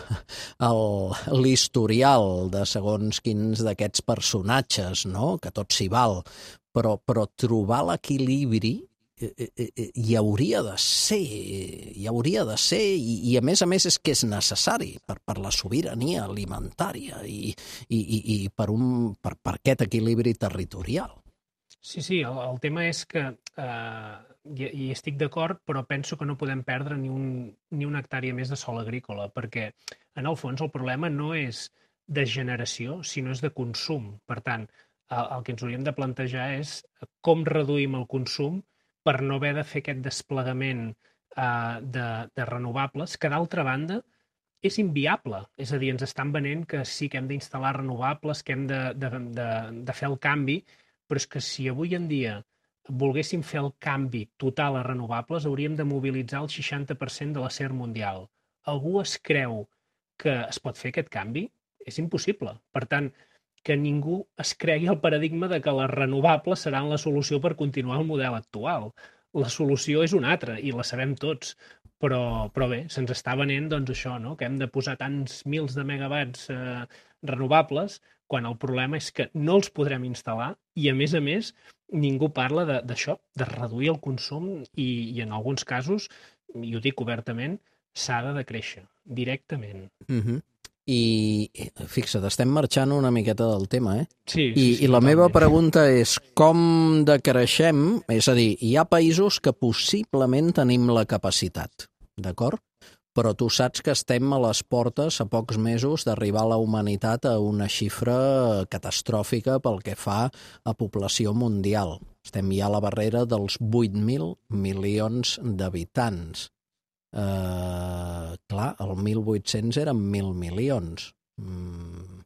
el- l'historial de segons quins d'aquests personatges, no?, que tot s'hi val, però, però trobar l'equilibri eh, eh, eh, hi hauria de ser, hi hauria de ser, i, i a més a més és que és necessari per, per la sobirania alimentària i, i, i, i per, un, per, per aquest equilibri territorial. Sí, sí, el, el tema és que eh, hi, hi estic d'acord, però penso que no podem perdre ni, un, ni una hectàrea més de sòl agrícola, perquè en el fons el problema no és de generació, sinó és de consum. Per tant, el, el que ens hauríem de plantejar és com reduïm el consum per no haver de fer aquest desplegament eh, de, de renovables, que d'altra banda és inviable. És a dir, ens estan venent que sí que hem d'instal·lar renovables, que hem de, de, de, de fer el canvi, però és que si avui en dia volguéssim fer el canvi total a renovables, hauríem de mobilitzar el seixanta per cent de l'acer mundial. Algú es creu que es pot fer aquest canvi? És impossible. Per tant, que ningú es cregui el paradigma de que les renovables seran la solució per continuar el model actual. La solució és una altra, i la sabem tots. Però, però bé, se'ns està venent doncs, això, no? Que hem de posar tants mils de megawatts eh, renovables, quan el problema és que no els podrem instal·lar i, a més a més, ningú parla d'això, de, de reduir el consum i, i en alguns casos, i ho dic obertament, s'ha de decréixer directament. Uh-huh. I fixa't, estem marxant una miqueta del tema, eh? Sí, I, sí, sí, i la totalment. meva pregunta és com decreixem? És a dir, hi ha països que possiblement tenim la capacitat, d'acord? Però tu saps que estem a les portes, a pocs mesos, d'arribar a la humanitat a una xifra catastròfica pel que fa a població mundial. Estem ja a la barrera dels vuit mil milions d'habitants. Uh, clar, el mil vuit-cents eren mil milions. Mm.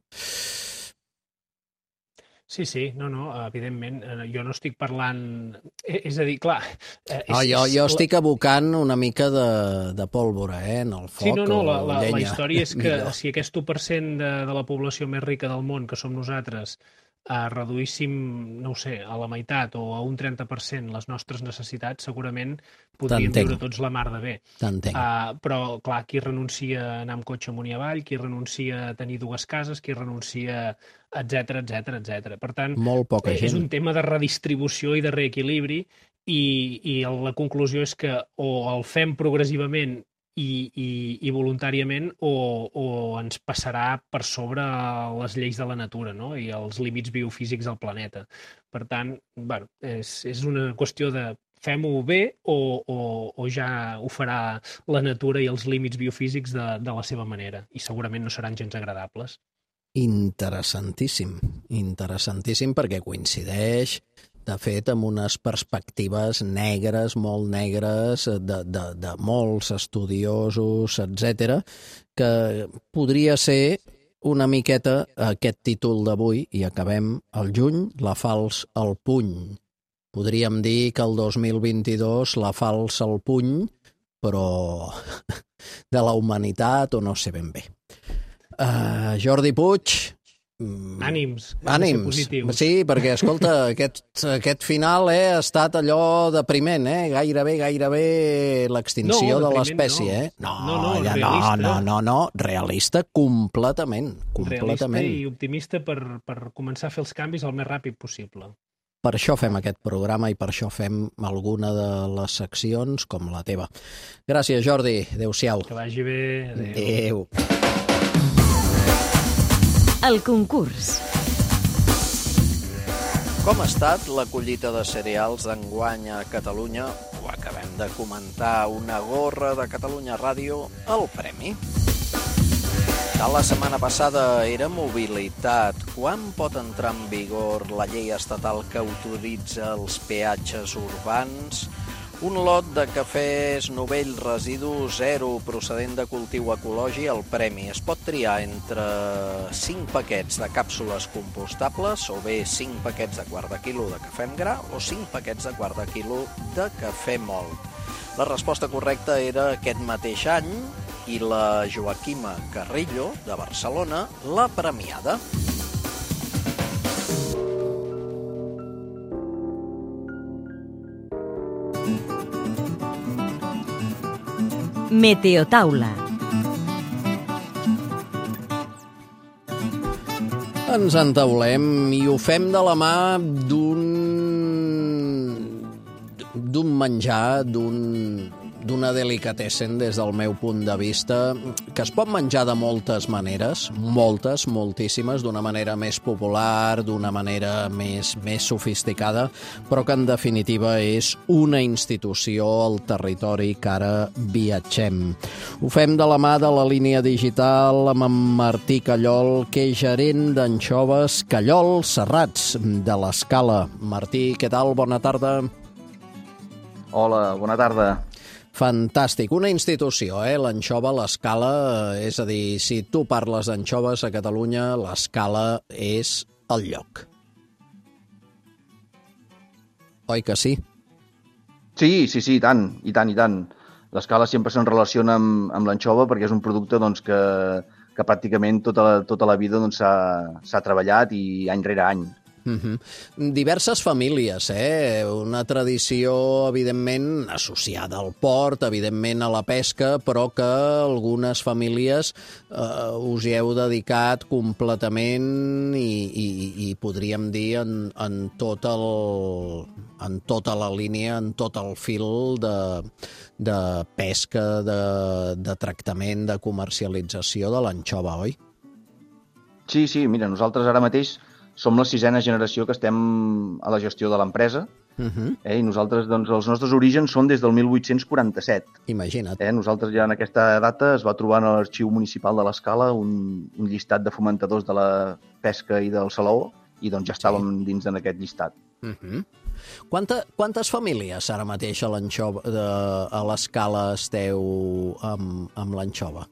Sí, sí, no, no, evidentment, jo no estic parlant... És a dir, clar... És, No, jo, jo estic abocant una mica de, de pólvora, eh, en el foc. Sí, no, no, la, o la, la llenya. història és que Millor. si aquest u per cent de, de la població més rica del món, que som nosaltres, eh, reduíssim, no ho sé, a la meitat o a un trenta per cent les nostres necessitats, segurament podríem T'entenc. viure tots la mar de bé. T'entenc. Uh, però, clar, qui renuncia a anar amb cotxe amunt i avall, qui renuncia a tenir dues cases, qui renuncia, etcètera, etcètera, etcètera. Per tant, Molt poca eh, gent. és un tema de redistribució i de reequilibri, i, i la conclusió és que o el fem progressivament i, i, i voluntàriament o, o ens passarà per sobre les lleis de la natura, no? I els límits biofísics del planeta. Per tant, bueno, és, és una qüestió de fem-ho bé o, o, o ja ho farà la natura i els límits biofísics de, de la seva manera. I segurament no seran gens agradables. Interessantíssim, interessantíssim perquè coincideix, de fet, amb unes perspectives negres, molt negres, de, de, de molts estudiosos, etcètera, que podria ser una miqueta aquest títol d'avui, i acabem al juny, la falç al puny. Podríem dir que el dos mil vint-i-dos la falç al puny, però de la humanitat o no sé ben bé. Uh, Jordi Puig... Ànims, hem de ser Ànims, positius. sí, perquè, escolta, aquest, aquest final eh, ha estat allò depriment, eh? Gairebé, gairebé l'extinció No, de depriment l'espècie, no. eh? No, No, no, ja, no, realista. no, no, no, realista completament, Realista completament. i optimista per, per començar a fer els canvis el més ràpid possible. per això fem aquest programa i per això fem alguna de les seccions com la teva. Gràcies, Jordi. Adéu-siau. Que vagi bé. Adéu. Adéu. El concurs. Com ha estat la collita de cereals d'enguany a Catalunya? Ho acabem de comentar, una gorra de Catalunya Ràdio, el premi. De la setmana passada era mobilitat. Quan pot entrar en vigor la llei estatal que autoritza els peatges urbans? Un lot de cafès Novell Residu Zero procedent de cultiu ecològic, el premi. Es pot triar entre cinc paquets de càpsules compostables o bé cinc paquets de quart de quilo de cafè en gra o cinc paquets de quart de quilo de cafè mòlt. La resposta correcta era aquest mateix any i la Joaquima Carrillo, de Barcelona, la premiada. Meteotaula. Ens entaulem i ho fem de la mà d'un d'un menjar, d'un d'una delicatessen des del meu punt de vista, que es pot menjar de moltes maneres, moltes, moltíssimes, d'una manera més popular, d'una manera més, més sofisticada, però que en definitiva és una institució al territori que ara viatgem. Ho fem de la mà de la línia digital amb en Martí Callol, que és gerent d'anxoves Callol Serrats, de l'Escala. Martí, què tal? Bona tarda. Hola, bona tarda. Fantàstic. Una institució, eh? L'anxova, l'Escala, és a dir, si tu parles d'anxoves a Catalunya, l'Escala és el lloc. Oi que sí? Sí, sí, sí, i tant, i tant, i tant. L'Escala sempre se'n relaciona amb, amb l'anxova perquè és un producte doncs, que, que pràcticament tota la, tota la vida doncs, s'ha doncs, treballat i any rere any. Uh-huh. Diverses famílies, eh? Una tradició, evidentment, associada al port, evidentment a la pesca, però que algunes famílies eh, us hi heu dedicat completament i, i, i podríem dir en, en, tot el, en tota la línia, en tot el fil de, de pesca, de, de tractament, de comercialització de l'anxova, oi? Sí, sí, mira, nosaltres ara mateix som la sisena generació que estem a la gestió de l'empresa, uh-huh. eh, i nosaltres, doncs, els nostres orígens són des del mil vuit-cents quaranta-set. Imagina't. Eh, nosaltres ja en aquesta data es va trobar en l'Arxiu Municipal de l'Escala un, un llistat de fomentadors de la pesca i del salaó, i doncs ja estàvem sí. dins d'aquest llistat. Uh-huh. Quanta, quantes famílies ara mateix a, de, a l'Escala esteu amb, amb l'anxova?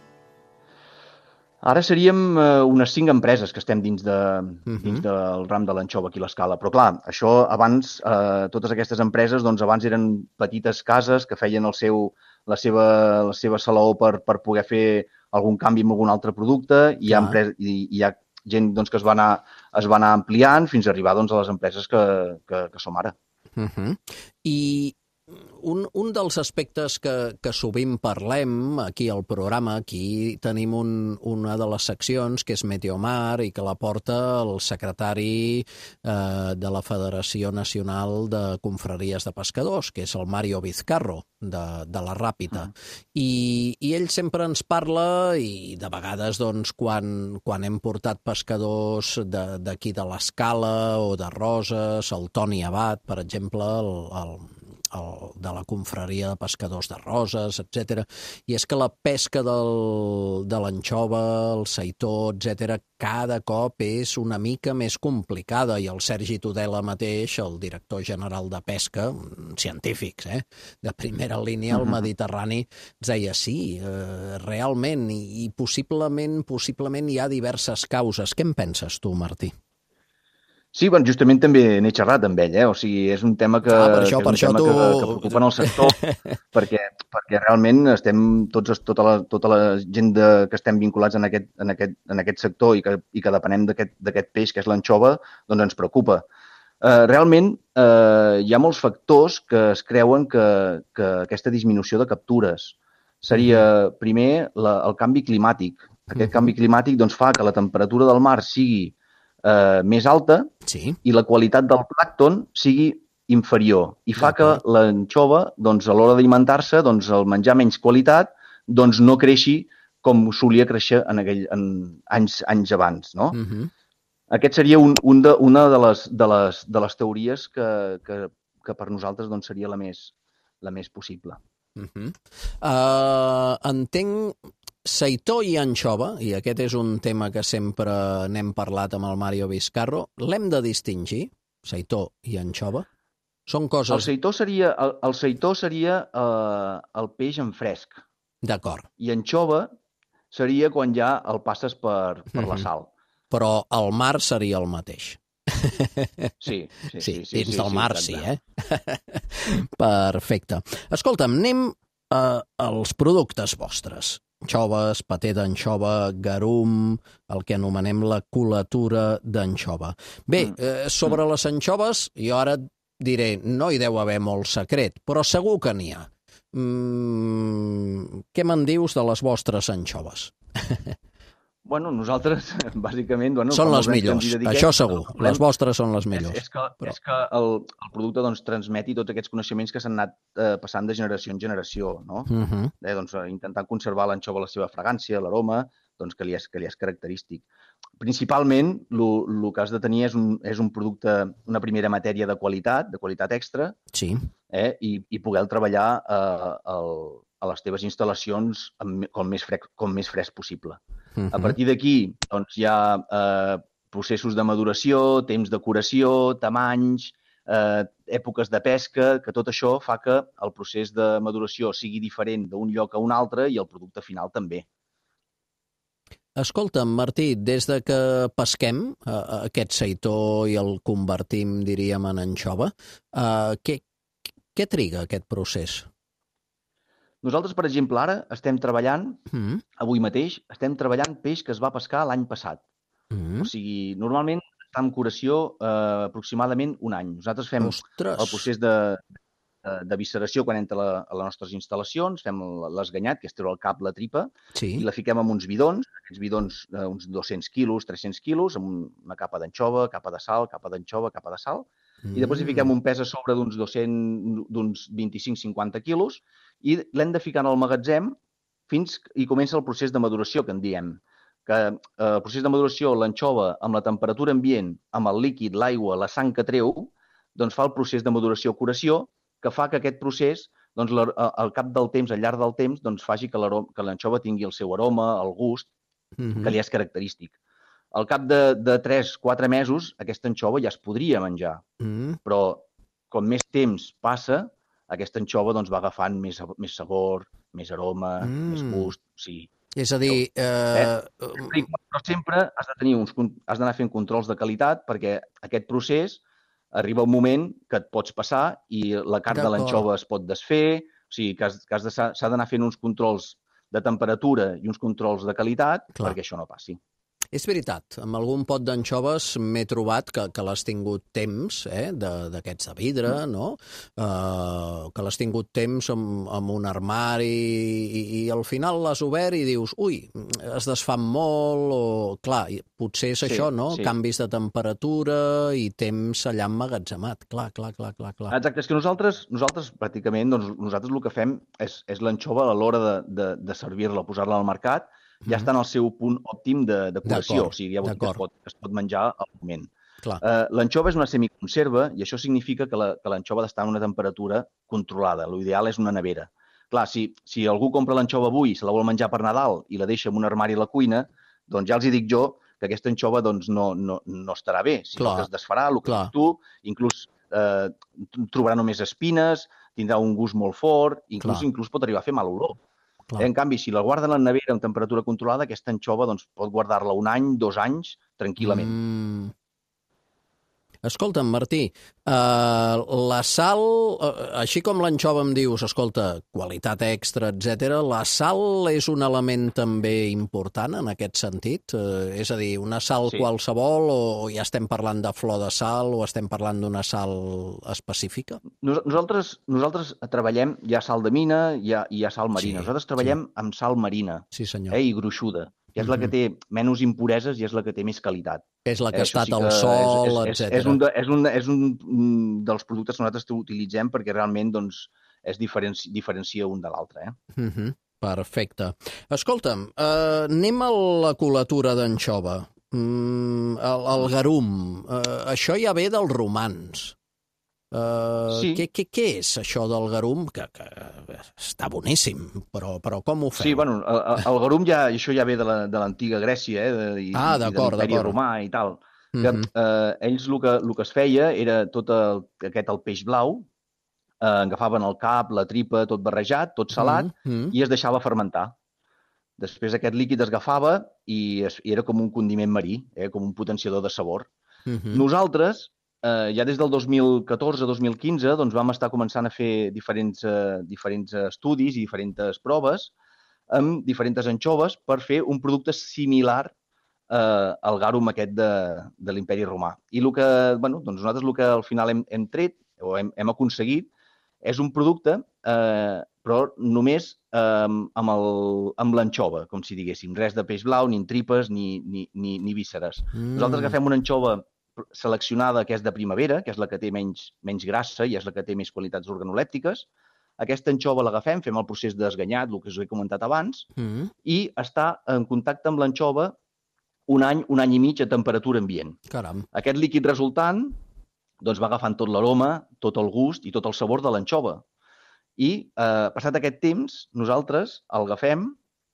Ara seríem eh, unes cinc empreses que estem dins, de, uh-huh. dins del ram de l'anxova aquí a l'Escala. Però clar, això abans, eh, totes aquestes empreses, doncs abans eren petites cases que feien el seu, la, seva, la seva salaó per, per poder fer algun canvi amb algun altre producte i hi ha, empresa, i, hi ha gent doncs, que es va, anar, es va anar ampliant fins a arribar doncs, a les empreses que, que, que som ara. Uh-huh. I Un, un dels aspectes que, que sovint parlem aquí al programa, aquí tenim un, una de les seccions que és Meteomar i que la porta el secretari eh, de la Federació Nacional de Confraries de Pescadors, que és el Mario Vizcarro, de, de la Ràpita. I, I ell sempre ens parla, i de vegades doncs, quan, quan hem portat pescadors d'aquí de, de l'Escala o de Roses, el Toni Abad, per exemple, el, el El, de la confraria de pescadors de Roses, etcètera. I és que la pesca del, de l'anxova, el seitó, etcètera, cada cop és una mica més complicada i el Sergi Tudela mateix, el director general de pesca, científics, eh, de primera línia al Mediterrani, ens deia sí, eh, realment, i, i possiblement, possiblement hi ha diverses causes. Què en penses tu, Martí? Sí, bueno, justament també n'he xerrat amb ell, eh? O sigui, és un tema que, ah, per això, que, és un tema tu... que, que preocupa en el sector, perquè, perquè realment estem tots, tota la, tota la gent de, que estem vinculats en aquest, en aquest, en aquest sector i que, i que depenem d'aquest peix, que és l'anxova, doncs ens preocupa. Eh, realment eh, hi ha molts factors que es creuen que, que aquesta disminució de captures seria, primer, la, el canvi climàtic. Aquest uh-huh. canvi climàtic doncs, fa que la temperatura del mar sigui eh, més alta sí. i la qualitat del plàncton sigui inferior. I fa que l'anxova, doncs, a l'hora d'alimentar-se, doncs, el menjar menys qualitat, doncs, no creixi com solia créixer en, aquell, en anys, anys abans, no? Uh-huh. Aquest seria un, un de, una de les, de les, de les teories que, que, que per nosaltres doncs, seria la més, la més possible. Uh-huh. uh, entenc seitó i anxova, i aquest és un tema que sempre n'hem parlat amb el Mario Vizcarro, l'hem de distingir, seitó i anxova? Són coses... El seitó seria, el, el, seitó seria eh, el peix en fresc. D'acord. I anxova seria quan ja el passes per, per uh-huh. la sal. Però el mar seria el mateix. Sí, sí, sí. Sí, sí dins sí, del sí, mar sí, sí, eh? Perfecte. Escolta'm, anem uh, als productes vostres. Anxoves, paté d'anxova, garum, el que anomenem la colatura d'anxova. Bé, eh, sobre les anxoves, jo ara diré, no hi deu haver molt secret, però segur que n'hi ha. Mm, què me'n dius de les vostres anxoves? Bueno, nosaltres, bàsicament... Bueno, són les millors, dediquem, això segur. Volem... Les vostres són les millors. És, és que, però... és que el, el producte doncs, transmeti tots aquests coneixements que s'han anat eh, passant de generació en generació, no? Uh-huh. eh, doncs, intentant conservar l'anxova la seva fragància, l'aroma, doncs, que, li és, que li és característic. Principalment, el que has de tenir és un, és un producte, una primera matèria de qualitat, de qualitat extra, sí. eh, i, i poder treballar eh, el, a les teves instal·lacions amb, com, més fresc, com més fresc possible. Uh-huh. A partir d'aquí doncs, hi ha eh, processos de maduració, temps de curació, tamanys, eh, èpoques de pesca, que tot això fa que el procés de maduració sigui diferent d'un lloc a un altre i el producte final també. Escolta'm, Martí, des de que pesquem eh, aquest seitó i el convertim, diríem, en anxova, eh, què, què triga aquest procés? Nosaltres, per exemple, ara estem treballant, mm. avui mateix, estem treballant peix que es va pescar l'any passat. Mm. O sigui, normalment està en curació eh, aproximadament un any. Nosaltres fem Ostres. el procés de, de, de visceració quan entra la, a les nostres instal·lacions, fem l'esganyat, que és treure el cap, la tripa, sí. i la fiquem en uns bidons, aquests bidons eh, uns dos-cents quilos, tres-cents quilos, amb una capa d'anxova, capa de sal, capa d'anxova, capa de sal, mm. i després hi fiquem un pes a sobre d'uns dos-cents, d'uns vint-i-cinc a cinquanta quilos, i l'hem de ficar en el magatzem fins i comença el procés de maduració, que en diem. Que eh, el procés de maduració, l'anxova, amb la temperatura ambient, amb el líquid, l'aigua, la sang que treu, doncs fa el procés de maduració-curació, que fa que aquest procés, doncs, al cap del temps, al llarg del temps, doncs, faci que l'anxova tingui el seu aroma, el gust, mm-hmm. que li és característic. Al cap de, de tres a quatre mesos, aquesta anxova ja es podria menjar, mm. però com més temps passa, aquesta anxova doncs, va agafant més, més sabor, més aroma, mm. més gust. Sí. És a dir... Eh... Eh? Però sempre has de tenir uns, has d'anar fent controls de qualitat perquè aquest procés arriba un moment que et pots passar i la carn de l'anxova es pot desfer, o sigui que, has, que has de, s'ha d'anar fent uns controls de temperatura i uns controls de qualitat Clar. Perquè això no passi. És veritat, amb algun pot d'anxoves m'he trobat que, que l'has tingut temps, eh, d'aquests de, de vidre, no? Uh, que l'has tingut temps amb, amb un armari i, i al final l'has obert i dius, ui, es desfan molt, o clar, potser és sí, això, no? Sí. Canvis de temperatura i temps allà emmagatzemat. Clar, clar, clar, clar, clar. Exacte, és que nosaltres, nosaltres pràcticament, doncs, nosaltres el que fem és, és l'anxova a l'hora de, de, de servir-la, posar-la al mercat, ja està en el seu punt òptim de, de curació, o sigui, ja vol dir que es pot, es pot menjar al moment. Uh, l'anxova és una semiconserva i això significa que l'anxova ha d'estar en una temperatura controlada. L'ideal és una nevera. Clar, si, si algú compra l'anxova avui i se la vol menjar per Nadal i la deixa en un armari a la cuina, doncs ja els hi dic jo que aquesta anxova doncs, no, no, no estarà bé, sinó que es desfarà, el que tu, inclús eh, trobarà només espines, tindrà un gust molt fort, inclús, inclús pot arribar a fer mal olor. Eh, en canvi, si la guarden a la nevera amb temperatura controlada, aquesta anxova doncs, pot guardar-la un any, dos anys, tranquil·lament. Mm. Escolta'm, Martí, uh, la sal, uh, així com l'anxova em dius, escolta, qualitat extra, etcètera, la sal és un element també important en aquest sentit? Uh, és a dir, una sal sí. qualsevol o ja estem parlant de flor de sal o estem parlant d'una sal específica? Nos nosaltres, nosaltres treballem, hi ha sal de mina i hi ha, hi ha sal marina. Sí, nosaltres treballem sí. amb sal marina sí, senyor. Eh, i gruixuda. que és la que té menys impureses i és la que té més qualitat. És la que eh, ha estat sí al sol, és, és, etcètera. És, un de, és, un, és un dels productes que nosaltres utilitzem perquè realment doncs, es diferenci, diferencia un de l'altre. Eh? Uh-huh. Perfecte. Escolta'm, eh, anem a la colatura d'anxova. Mm, el, el garum. Eh, això ja ve dels romans. Uh, sí. què, què, què és això del garum? Que, que està boníssim, però, però com ho feu? Sí, bueno, el, el garum ja, això ja ve de l'antiga Grècia, eh, de, i, ah, i de l'Imperi Romà i tal. Que, uh-huh. eh, ells el que, el que es feia era tot el, aquest el peix blau, eh, agafaven el cap, la tripa, tot barrejat, tot salat, uh-huh. i es deixava fermentar. Després aquest líquid es agafava i, es, i era com un condiment marí, eh, com un potenciador de sabor. Uh-huh. Nosaltres, Uh, ja des del dos mil catorze dos mil quinze doncs vam estar començant a fer diferents, uh, diferents estudis i diferents proves amb diferents anxoves per fer un producte similar uh, al garum aquest de, de l'Imperi Romà. I el que, bueno, doncs nosaltres el que al final hem, hem tret o hem, hem aconseguit és un producte, uh, però només uh, amb l'anxova, com si diguéssim. Res de peix blau, ni tripes, ni, ni, ni, ni vísceres. Mm. Nosaltres agafem una anxova seleccionada que és de primavera, que és la que té menys, menys grassa i és la que té més qualitats organolèptiques. Aquesta anxova l'agafem, fem el procés d'esganyat, el que us he comentat abans, mm. i està en contacte amb l'anxova un any, un any i mig a temperatura ambient. Caram. Aquest líquid resultant doncs, va agafant tot l'aroma, tot el gust i tot el sabor de l'anxova. I, eh, passat aquest temps, nosaltres el agafem,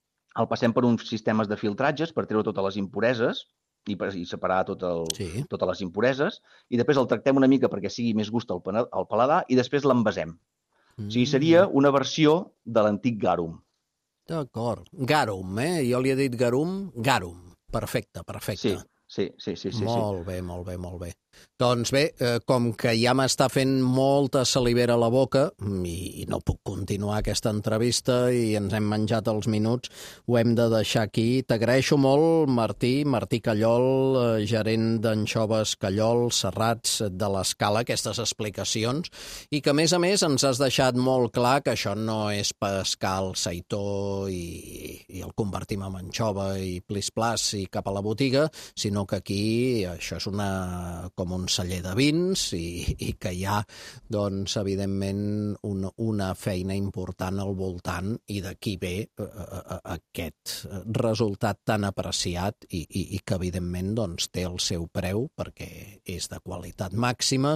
el passem per uns sistemes de filtratges per treure totes les impureses, i, i separar tot el, sí. totes les impureses, i després el tractem una mica perquè sigui més gust al, al paladar i després l'envasem. Mm. O sigui, seria una versió de l'antic garum. D'acord. Garum, eh? Jo li he dit garum, garum. Perfecte, perfecte. Sí, sí, sí. sí, sí molt sí. bé, molt bé, molt bé. Doncs bé, eh, com que ja m'està fent molta salivera a la boca i, i no puc continuar aquesta entrevista i ens hem menjat els minuts, ho hem de deixar aquí. T'agraeixo molt, Martí, Martí Callol, eh, gerent d'anxoves Callol, Serrats de l'Escala, aquestes explicacions, i que a més a més ens has deixat molt clar que això no és pescar el seitó i, i el convertim en anxova i plis-plas i cap a la botiga, sinó que aquí això és una com un celler de vins i, i que hi ha, doncs, evidentment, una, una feina important al voltant i d'aquí ve uh, uh, aquest resultat tan apreciat i, i, i que, evidentment, doncs, té el seu preu perquè és de qualitat màxima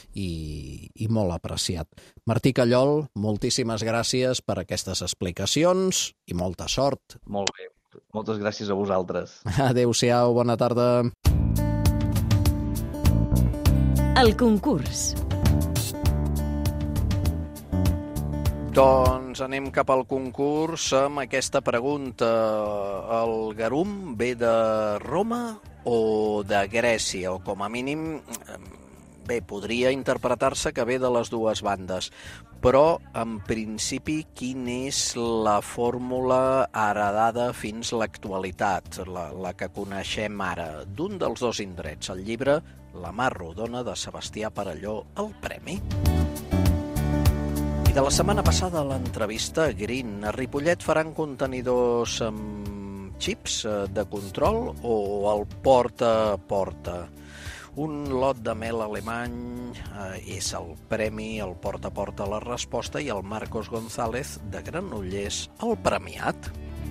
i, i molt apreciat. Martí Callol, moltíssimes gràcies per aquestes explicacions i molta sort. Molt bé. Moltes gràcies a vosaltres. Adéu-siau, bona tarda. El concurs. Doncs anem cap al concurs amb aquesta pregunta. El garum ve de Roma o de Grècia? O com a mínim, bé, podria interpretar-se que ve de les dues bandes. Però, en principi, quina és la fórmula heredada fins a l'actualitat, la, la que coneixem ara, d'un dels dos indrets, el llibre La Mar Rodona de Sebastià Perelló, el premi. I de la setmana passada a l'entrevista Green, a Ripollet faran contenidors amb xips de control o el porta a porta? Un lot de mel alemany eh, és el premi, el porta a porta la resposta i el Marcos González de Granollers el premiat.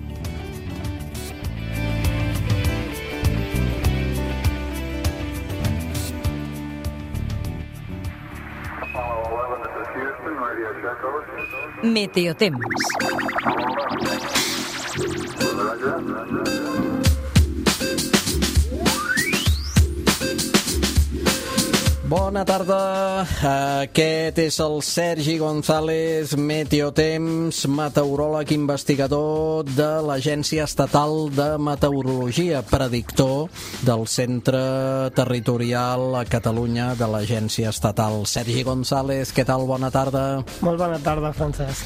Meteotemps. Bona tarda, aquest és el Sergi González, Meteotemps, meteoròleg investigador de l'Agència Estatal de Meteorologia, predictor del Centre Territorial a Catalunya de l'Agència Estatal. Sergi González, què tal? Bona tarda. Molt bona tarda, Francesc.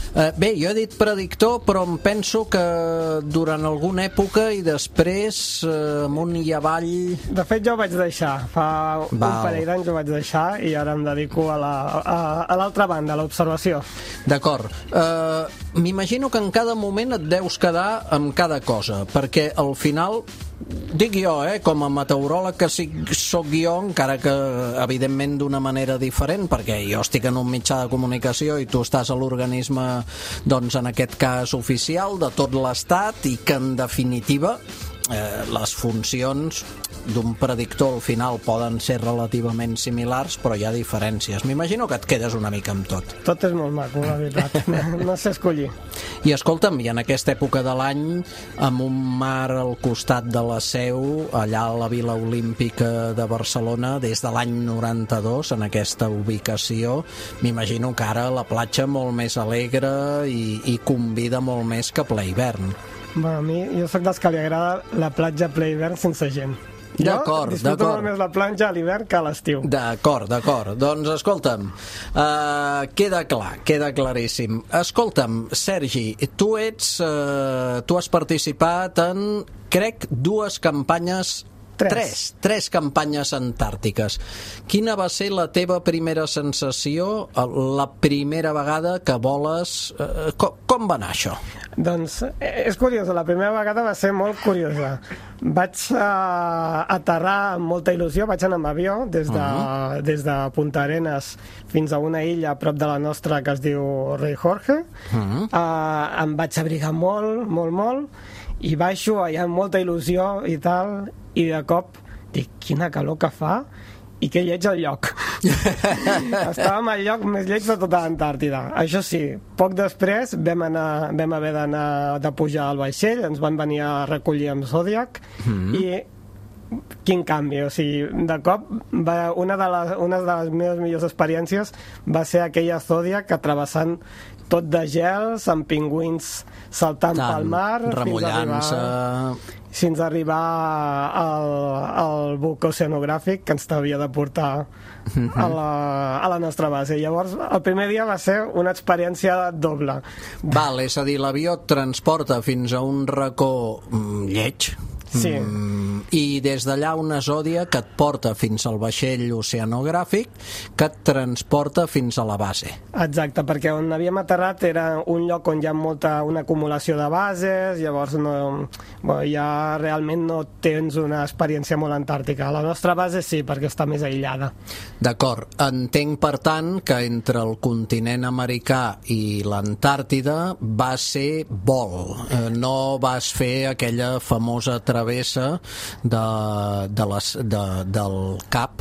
Uh, bé, jo he dit predictor, però em penso que durant alguna època i després uh, amunt i avall... De fet, jo ho vaig deixar. Fa Val. un parell d'anys ho vaig deixar i ara em dedico a l'altra la, banda, a l'observació. D'acord. Uh, M'imagino que en cada moment et deus quedar amb cada cosa, perquè al final... Dic jo, eh, com a meteoròleg que sí, soc jo, encara que evidentment d'una manera diferent, perquè jo estic en un mitjà de comunicació i tu estàs a l'organisme, doncs en aquest cas oficial, de tot l'estat, i que en definitiva eh, les funcions d'un predictor al final poden ser relativament similars, però hi ha diferències. M'imagino que et quedes una mica amb tot. Tot és molt maco, la veritat. No sé escollir. I escolta'm, i en aquesta època de l'any, amb un mar al costat de la Seu, allà a la Vila Olímpica de Barcelona, des de l'any noranta-dos, en aquesta ubicació, m'imagino que ara la platja molt més alegre i, i convida molt més que ple hivern. Bueno, a mi, jo soc dels que li agrada la platja ple hivern sense gent. D'acord, jo disfruto molt més la platja a l'hivern que a l'estiu. D'acord, d'acord. Doncs escolta'm, uh, queda clar, queda claríssim. Escolta'm, Sergi, tu ets, uh, tu has participat en, crec, dues campanyes... Tres. tres. Tres campanyes antàrtiques. Quina va ser la teva primera sensació la primera vegada que voles... Eh, com, com va anar això? Doncs és curiós, la primera vegada va ser molt curiosa. Vaig uh, aterrar amb molta il·lusió, vaig anar amb avió des de, uh-huh. des de Punta Arenas fins a una illa a prop de la nostra que es diu Rei Jorge. Uh-huh. uh, em vaig abrigar molt, molt, molt, i baixo allà amb molta il·lusió i tal, i de cop dic, quina calor que fa i que lleig el lloc. Estàvem al lloc més lleig de tota l'Antàrtida. Això sí, poc després vam, anar, vam haver d'anar de pujar al vaixell, ens van venir a recollir amb Zodiac, mm-hmm. i quin canvi, o sigui, de cop va, una, de les, una de les meves millors experiències va ser aquella Zodiac atrevessant tot de gels, amb pingüins saltant Tant, pel mar, remullant-se... fins a arribar al, al buc oceanogràfic que ens havia de portar a la, a la nostra base. Llavors, el primer dia va ser una experiència doble. Val, és a dir, l'avió et transporta fins a un racó mm, lleig, sí. Mm, i des d'allà una Zòdia que et porta fins al vaixell oceanogràfic que et transporta fins a la base. Exacte, perquè on havíem aterrat era un lloc on hi ha molta, una acumulació de bases, llavors no, bueno, ja realment no tens una experiència molt antàrtica. La nostra base sí, perquè està més aïllada. D'acord, entenc per tant que entre el continent americà i l'Antàrtida va ser vol, eh, no vas fer aquella famosa travessa de, de les, de, del Cap,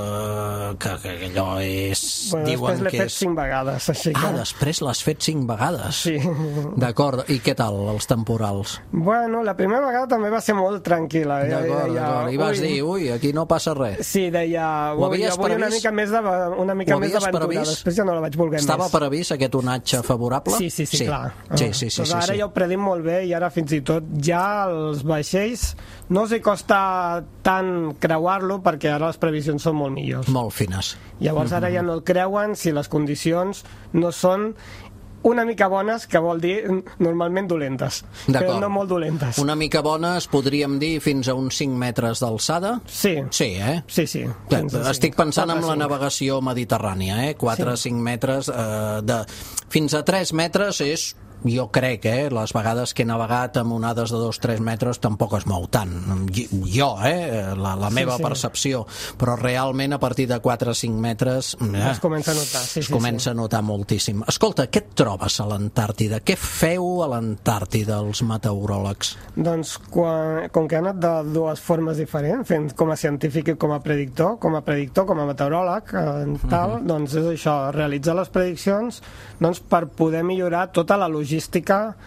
eh, que, que allò és... Bueno, diuen després l'he que fet és... cinc vegades. Així que... Ah, després l'has fet cinc vegades? Sí. D'acord, i què tal, els temporals? Bueno, la primera vegada també va ser molt tranquil·la. D'acord, d'acord. I vas ui, dir, ui, aquí no passa res. Sí, deia, ui, jo vull una mica més de, una mica més d'aventura, després ja no la vaig voler més. Estava previst aquest onatge favorable? Sí, sí, sí, sí. clar. Sí, sí, sí, doncs sí, ara sí. ja ho predim molt bé i ara fins i tot ja els vaixells no els hi costa tant creuar-lo perquè ara les previsions són molt millors. Molt fines. Llavors ara ja no el creuen si les condicions no són una mica bones, que vol dir normalment dolentes, però no molt dolentes. Una mica bones, podríem dir, fins a uns cinc metres d'alçada? Sí. Sí, eh? Sí, sí. Estic pensant en la navegació mediterrània, eh? quatre a cinc metres, eh, de... fins a tres metres és... Jo crec, eh, les vegades que he navegat amb onades de dos a tres metres tampoc es mou tant. Jo, eh, la, la meva sí, sí. percepció. Però realment a partir de quatre a cinc metres... Eh, es comença a notar. Sí, es sí, comença sí. a notar moltíssim. Escolta, què et trobes a l'Antàrtida? Què feu a l'Antàrtida, els meteoròlegs? Doncs, quan, com que he anat de dues formes diferents, fent com a científic i com a predictor, com a predictor, com a meteoròleg, eh, tal, uh-huh. doncs és això, realitzar les prediccions doncs, per poder millorar tota la logística a,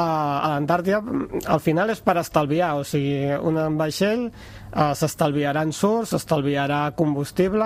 a l'Antàrtida. Al final és per estalviar, o sigui, un vaixell eh, s'estalviarà en surf, s'estalviarà combustible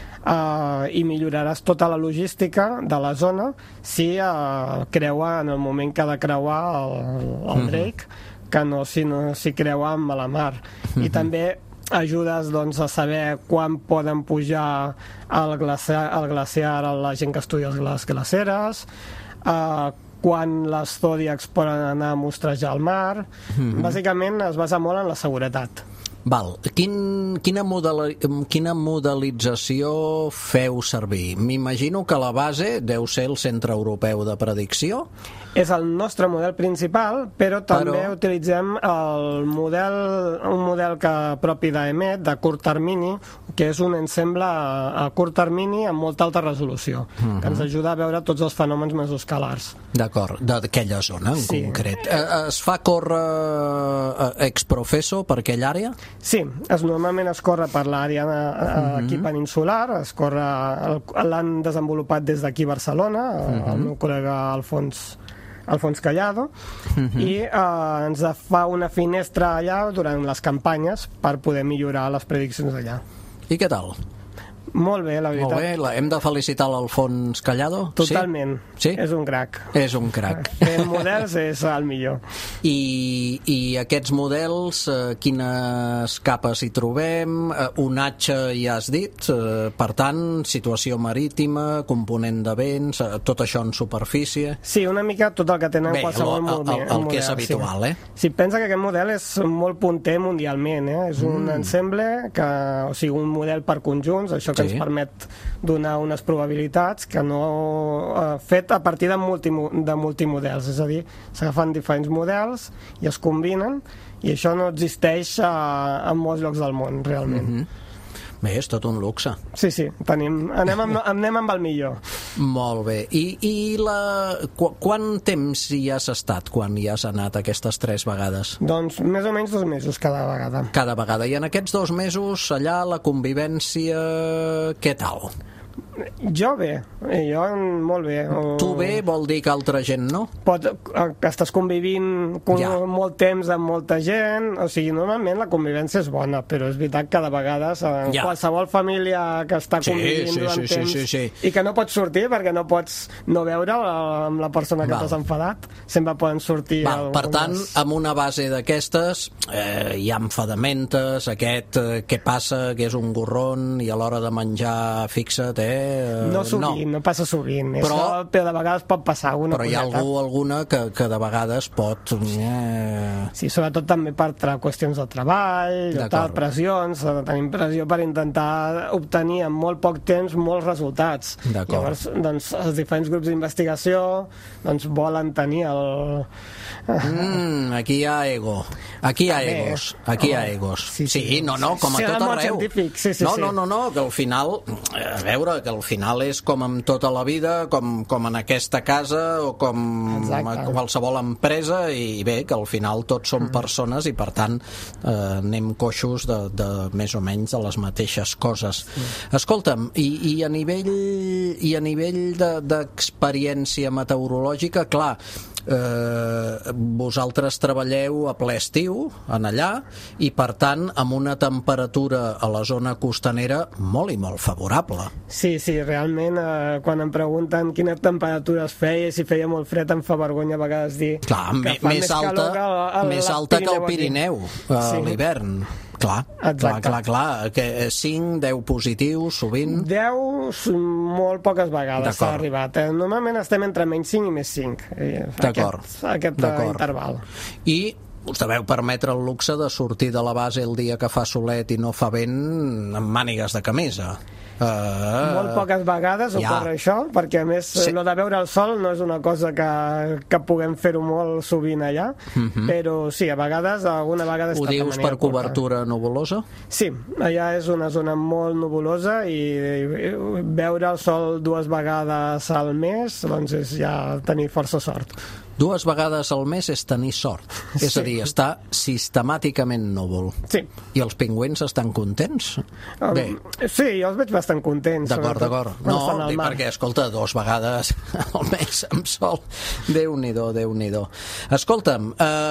eh, i milloraràs tota la logística de la zona si eh, creua en el moment que ha de creuar el, el Drake, que no si, no, si creua amb la mar. I també ajudes doncs, a saber quan poden pujar al glaciar, al glaciar la gent que estudia les glaceres, eh, quan les Zodiacs poden anar a mostrejar al mar. Mm-hmm. Bàsicament es basa molt en la seguretat. Val. Quin, quina, model, quina modelització feu servir? M'imagino que la base deu ser el Centre Europeu de Predicció. És el nostre model principal, però també però... utilitzem el model, un model que propi d'E M E T, de curt termini, que és un ensemble a, a curt termini amb molta alta resolució, uh-huh. que ens ajuda a veure tots els fenòmens mesoscalars. D'acord, d'aquella zona en sí. concret. Es fa córrer ex professo per aquella àrea? Sí, es, normalment es corre per l'àrea aquí uh-huh. peninsular, es corre, l'han desenvolupat des d'aquí a Barcelona, uh-huh. el meu col·lega Alfons Alfons Callado, uh-huh. i eh, ens fa una finestra allà durant les campanyes per poder millorar les prediccions allà. I què tal? Molt bé, la veritat. Molt bé, la, hem de felicitar l'Alfons Callado? Totalment, sí? És un crac. És un crac. Fent models és el millor. I, i aquests models, eh, quines capes hi trobem? Eh, onatge ja has dit, eh, per tant, situació marítima, component de vents, eh, tot això en superfície? Sí, una mica tot el que tenen bé, qualsevol el, el, el, el que és habitual, sí. eh? Sí, pensa que aquest model és molt punter mundialment, eh? És un mm. ensemble, que, o sigui, un model per conjunts, això que sí. ens permet donar unes probabilitats que no eh, fet a partir de, multi, de multimodels, és a dir, s'agafen diferents models i es combinen, i això no existeix eh, en molts llocs del món, realment. Mm-hmm. Bé, és tot un luxe. Sí, sí, tenim, anem, amb, anem amb el millor. Molt bé. I, i la, qu quant temps hi has estat quan hi has anat aquestes tres vegades? Doncs més o menys dos mesos cada vegada. Cada vegada. I en aquests dos mesos, allà, la convivència, què tal? Jo bé, jo molt bé. Tu bé vol dir que altra gent no? Pot, estàs convivint con, ja. molt temps amb molta gent, o sigui, normalment la convivència és bona, però és veritat que de vegades en ja. qualsevol família que està sí, convivint sí, durant sí, temps sí, sí, sí. i que no pots sortir perquè no pots no veure amb la persona que t'has enfadat, sempre poden sortir Val, per tant, amb una base d'aquestes eh, hi ha enfadamentes, aquest eh, què passa, que és un gorron i a l'hora de menjar fixa't, eh? No sovint, no, no passa sovint, però, això, però de vegades pot passar alguna però hi ha algú, alguna que, que de vegades pot eh... sí, sobretot també per qüestions de treball o tal, pressions, tenim pressió per intentar obtenir en molt poc temps molts resultats. Llavors, doncs, els diferents grups d'investigació doncs, volen tenir el... Mm, aquí hi ha ego, aquí hi ha egos, aquí hi ha egos. Sí, sí, sí, no, no, com a sí, tot arreu. Sí, sí, no, sí. no, no, no, que al final, a veure, que al final és com amb tota la vida, com, com en aquesta casa o com Exacte. a qualsevol empresa, i bé, que al final tots som persones i per tant eh, anem coixos de, de més o menys de les mateixes coses. Sí. Escolta'm, i, i a nivell i a nivell d'experiència de, meteorològica, clar, eh, vosaltres treballeu a ple estiu en allà i per tant amb una temperatura a la zona costanera molt i molt favorable. Sí, sí, realment eh, quan em pregunten quina temperatura es feia i si feia molt fred em fa vergonya a vegades dir clar, que fa més, més alta, calor que, el, el, més alta que el Pirineu a sí. l'hivern. Clar, clar, clar, clar, que cinc, deu positius, sovint? deu, molt poques vegades s'ha arribat. Eh? Normalment estem entre menys cinc i més cinc. D'acord. Aquest, aquest interval. I us deveu permetre el luxe de sortir de la base el dia que fa solet i no fa vent amb mànigues de camisa. Uh, molt poques vegades ja. ocorre això, perquè a més sí. no de veure el sol no és una cosa que, que puguem fer-ho molt sovint allà, uh-huh. però sí, a vegades, alguna vegada... Ho dius per cobertura nuvolosa? Sí, allà és una zona molt nuvolosa i, i veure el sol dues vegades al mes doncs és ja tenir força sort. Dues vegades al mes és tenir sort. És sí. a dir, està sistemàticament núvol. Sí. I els pingüins estan contents? Um, Bé. Sí, jo els veig bastant contents. D'acord, d'acord. No, perquè, escolta, dues vegades al mes amb sol. Déu-n'hi-do, Déu-n'hi-do. Escolta'm,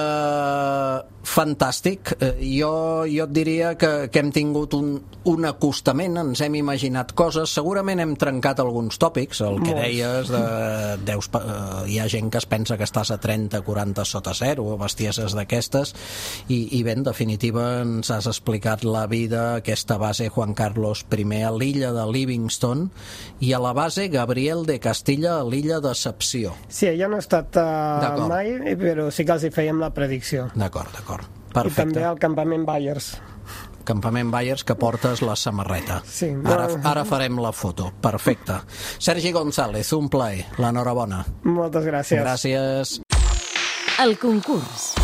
eh, fantàstic. Jo, jo et diria que, que hem tingut un, un acostament, ens hem imaginat coses, segurament hem trencat alguns tòpics, el que Molts. deies, de, deus, hi ha gent que es pensa que estàs a trenta quaranta sota zero, o bestieses d'aquestes, i, i bé, en definitiva ens has explicat la vida, aquesta base Juan Carlos I a l'illa de Livingston, i a la base Gabriel de Castilla a l'illa d'Ascepció. Sí, ella no ha estat uh, mai, però sí que els hi fèiem la predicció. D'acord, d'acord. Perfecte. I també al campament Bayers. Campament Bayers, que portes la samarreta. Sí, no... ara, ara farem la foto. Perfecte. Sergi González, un plaer. L'enhorabona. Moltes gràcies. Gràcies. El concurs.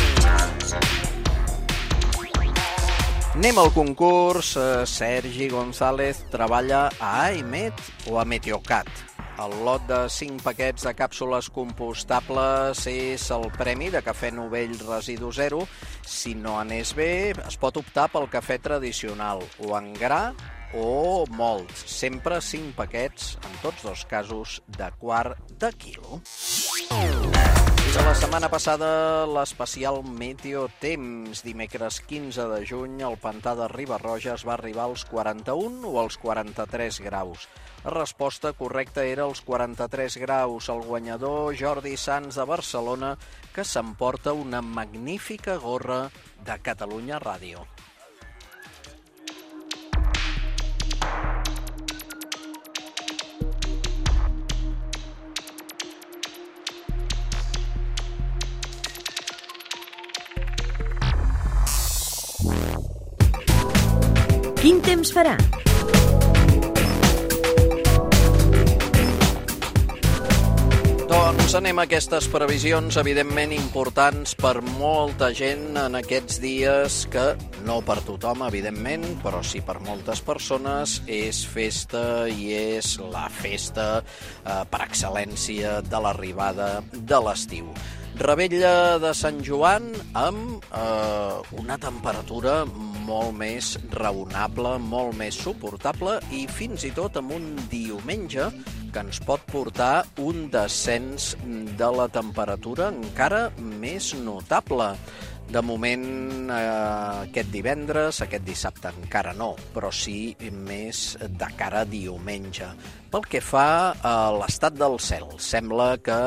Anem al concurs. Sergi González treballa a AEMET o a Meteocat. El lot de cinc paquets de càpsules compostables és el premi de cafè Novell Residu Zero. Si no anés bé, es pot optar pel cafè tradicional, o en gra o molts. Sempre cinc paquets, en tots dos casos, de quart de quilo. Fins a la setmana passada, l'especial Meteo Temps. Dimecres quinze de juny, el pantà de Riba-roja es va arribar als quaranta-un o als quaranta-tres graus. La resposta correcta era els quaranta-tres graus. El guanyador, Jordi Sans, de Barcelona, que s'emporta una magnífica gorra de Catalunya Ràdio. Quin temps farà? Doncs anem a aquestes previsions, evidentment importants per molta gent en aquests dies, que no per tothom, evidentment, però sí per moltes persones, és festa i és la festa eh, per excel·lència de l'arribada de l'estiu. Revetlla de Sant Joan amb eh, una temperatura molt més raonable, molt més suportable i fins i tot amb un diumenge que ens pot portar un descens de la temperatura encara més notable. De moment, eh, aquest divendres, aquest dissabte encara no, però sí més de cara a diumenge. Pel que fa a l'estat del cel, sembla que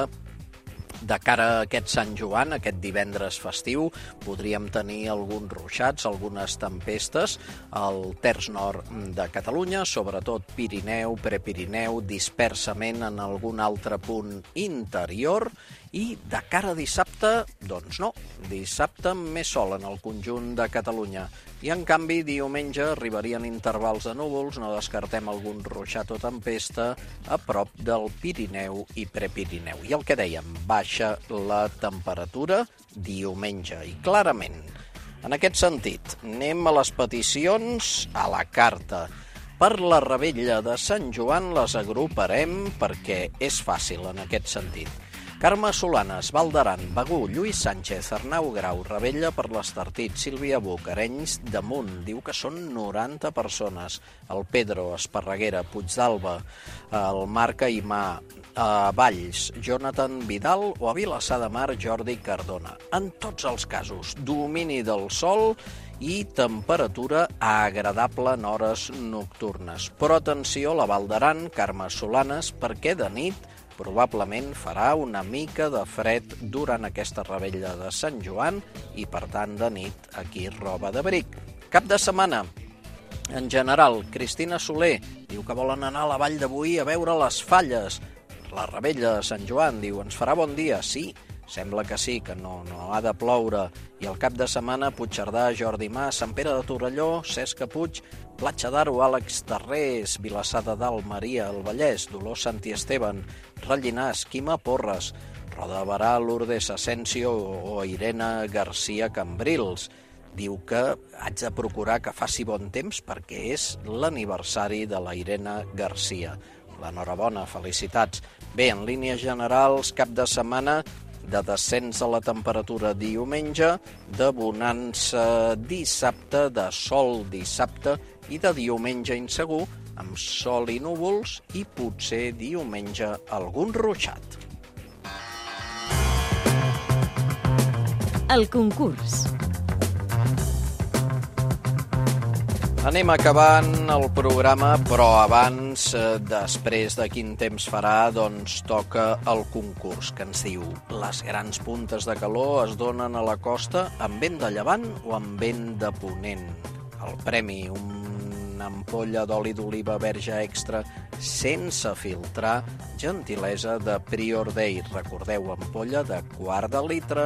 de cara a aquest Sant Joan, aquest divendres festiu, podríem tenir alguns ruixats, algunes tempestes al terç nord de Catalunya, sobretot Pirineu, Prepirineu, dispersament en algun altre punt interior, i de cara a dissabte, doncs no, dissabte més sol en el conjunt de Catalunya. I en canvi, diumenge arribarien intervals de núvols, no descartem algun ruixat o tempesta a prop del Pirineu i Prepirineu. I el que dèiem, baixa la temperatura diumenge, i clarament. En aquest sentit, anem a les peticions a la carta. Per la revetlla de Sant Joan les agruparem perquè és fàcil en aquest sentit. Carme Solanes, Valdaran, Begú, Lluís Sánchez, Arnau Grau, Revetlla per l'Estartit, Sílvia Buc, Arenys de Munt, diu que són noranta persones, el Pedro, Esparreguera, Puigdalba, el Marc Aimà, a Valls, Jonathan Vidal o a Vilassar de Mar, Jordi Cardona. En tots els casos, domini del sol i temperatura agradable en hores nocturnes. Però atenció, la Valdaran, Carme Solanes, perquè de nit probablement farà una mica de fred durant aquesta revetlla de Sant Joan i, per tant, de nit aquí roba d'abric. Cap de setmana, en general, Cristina Soler diu que volen anar a la Vall de Boí a veure les falles. La revetlla de Sant Joan, diu, ens farà bon dia, sí, sembla que sí, que no, no ha de ploure. I el cap de setmana, Puigcerdà, Jordi Mas, Sant Pere de Torelló, Cesc Puig, Platja d'Aro, Àlex Tarrés, Vilassar de Dalt, Maria, el Vallès, Dolors Santi Esteban, Rellinars, Quima Porres, Roda de Barà, Lourdes Asensio o Irene Garcia Cambrils. Diu que haig de procurar que faci bon temps perquè és l'aniversari de la Irene Garcia. L'enhorabona, felicitats. Bé, en línies generals, cap de setmana de descens de la temperatura diumenge, de bonança dissabte, de sol dissabte i de diumenge insegur, amb sol i núvols i potser diumenge algun ruixat. El concurs. Anem acabant el programa, però abans Saps eh, després de quin temps farà? Doncs toca el concurs, que ens diu: les grans puntes de calor es donen a la costa amb vent de llevant o amb vent de ponent. El premi, una ampolla d'oli d'oliva verge extra sense filtrar, gentilesa de Prior Day. Recordeu, ampolla de quart de litre.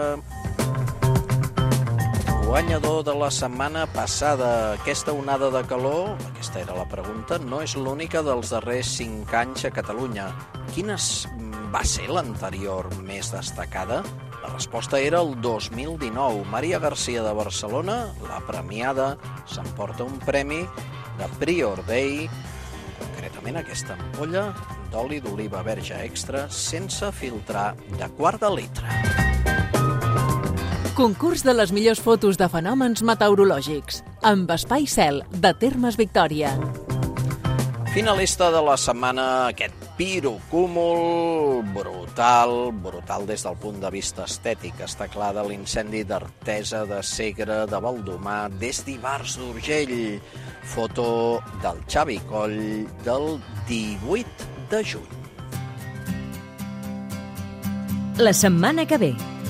Guanyador de la setmana passada. Aquesta onada de calor, aquesta era la pregunta, no és l'única dels darrers cinc anys a Catalunya. Quina va ser l'anterior més destacada? La resposta era el dos mil dinou. Maria Garcia de Barcelona, la premiada, s'emporta un premi de Prior Day, concretament aquesta ampolla d'oli d'oliva verge extra sense filtrar de quart de litre. Concurs de les millors fotos de fenòmens meteorològics, amb Espai Cel, de Termes Victòria. Finalista de la setmana, aquest pirocúmul brutal, brutal des del punt de vista estètic. Està clar, de l'incendi d'Artesa, de Segre, de Baldomar, des d'Ivars d'Urgell. Foto del Xavi Coll del divuit de juny. La setmana que ve.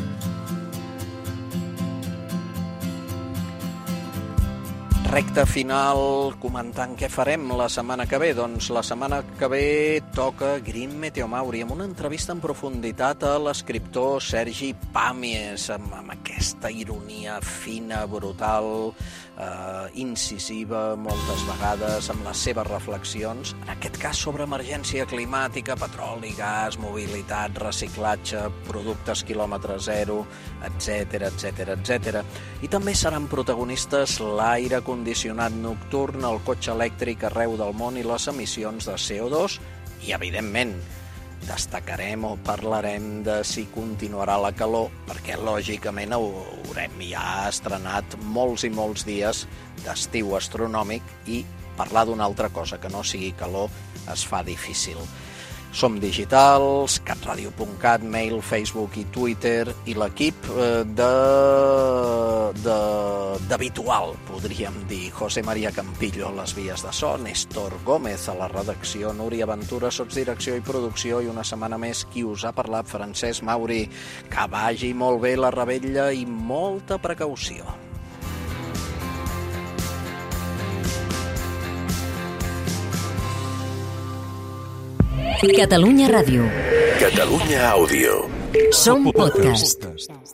Recte final, comentant què farem la setmana que ve. Doncs la setmana que ve toca Green Meteomauri, amb una entrevista en profunditat a l'escriptor Sergi Pàmies, amb, amb aquesta ironia fina, brutal, eh, incisiva moltes vegades, amb les seves reflexions, en aquest cas sobre emergència climàtica, petroli, gas, mobilitat, reciclatge, productes quilòmetre zero, etcètera, etcètera, etcètera. I també seran protagonistes l'aire condicionat nocturn, el cotxe elèctric arreu del món i les emissions de C O dos i, evidentment, destacarem o parlarem de si continuarà la calor, perquè lògicament haurem ja estrenat molts i molts dies d'estiu astronòmic i parlar d'una altra cosa que no sigui calor es fa difícil. Som digitals, catradio punt cat, mail, Facebook i Twitter, i l'equip de d'habitual, podríem dir. José María Campillo a les vies de so, Néstor Gómez a la redacció, Núria Ventura, sotsdirecció i producció, i una setmana més qui us ha parlat, Francesc Mauri. Que vagi molt bé la revetlla i molta precaució. Catalunya Ràdio. Catalunya Àudio. Som podcast.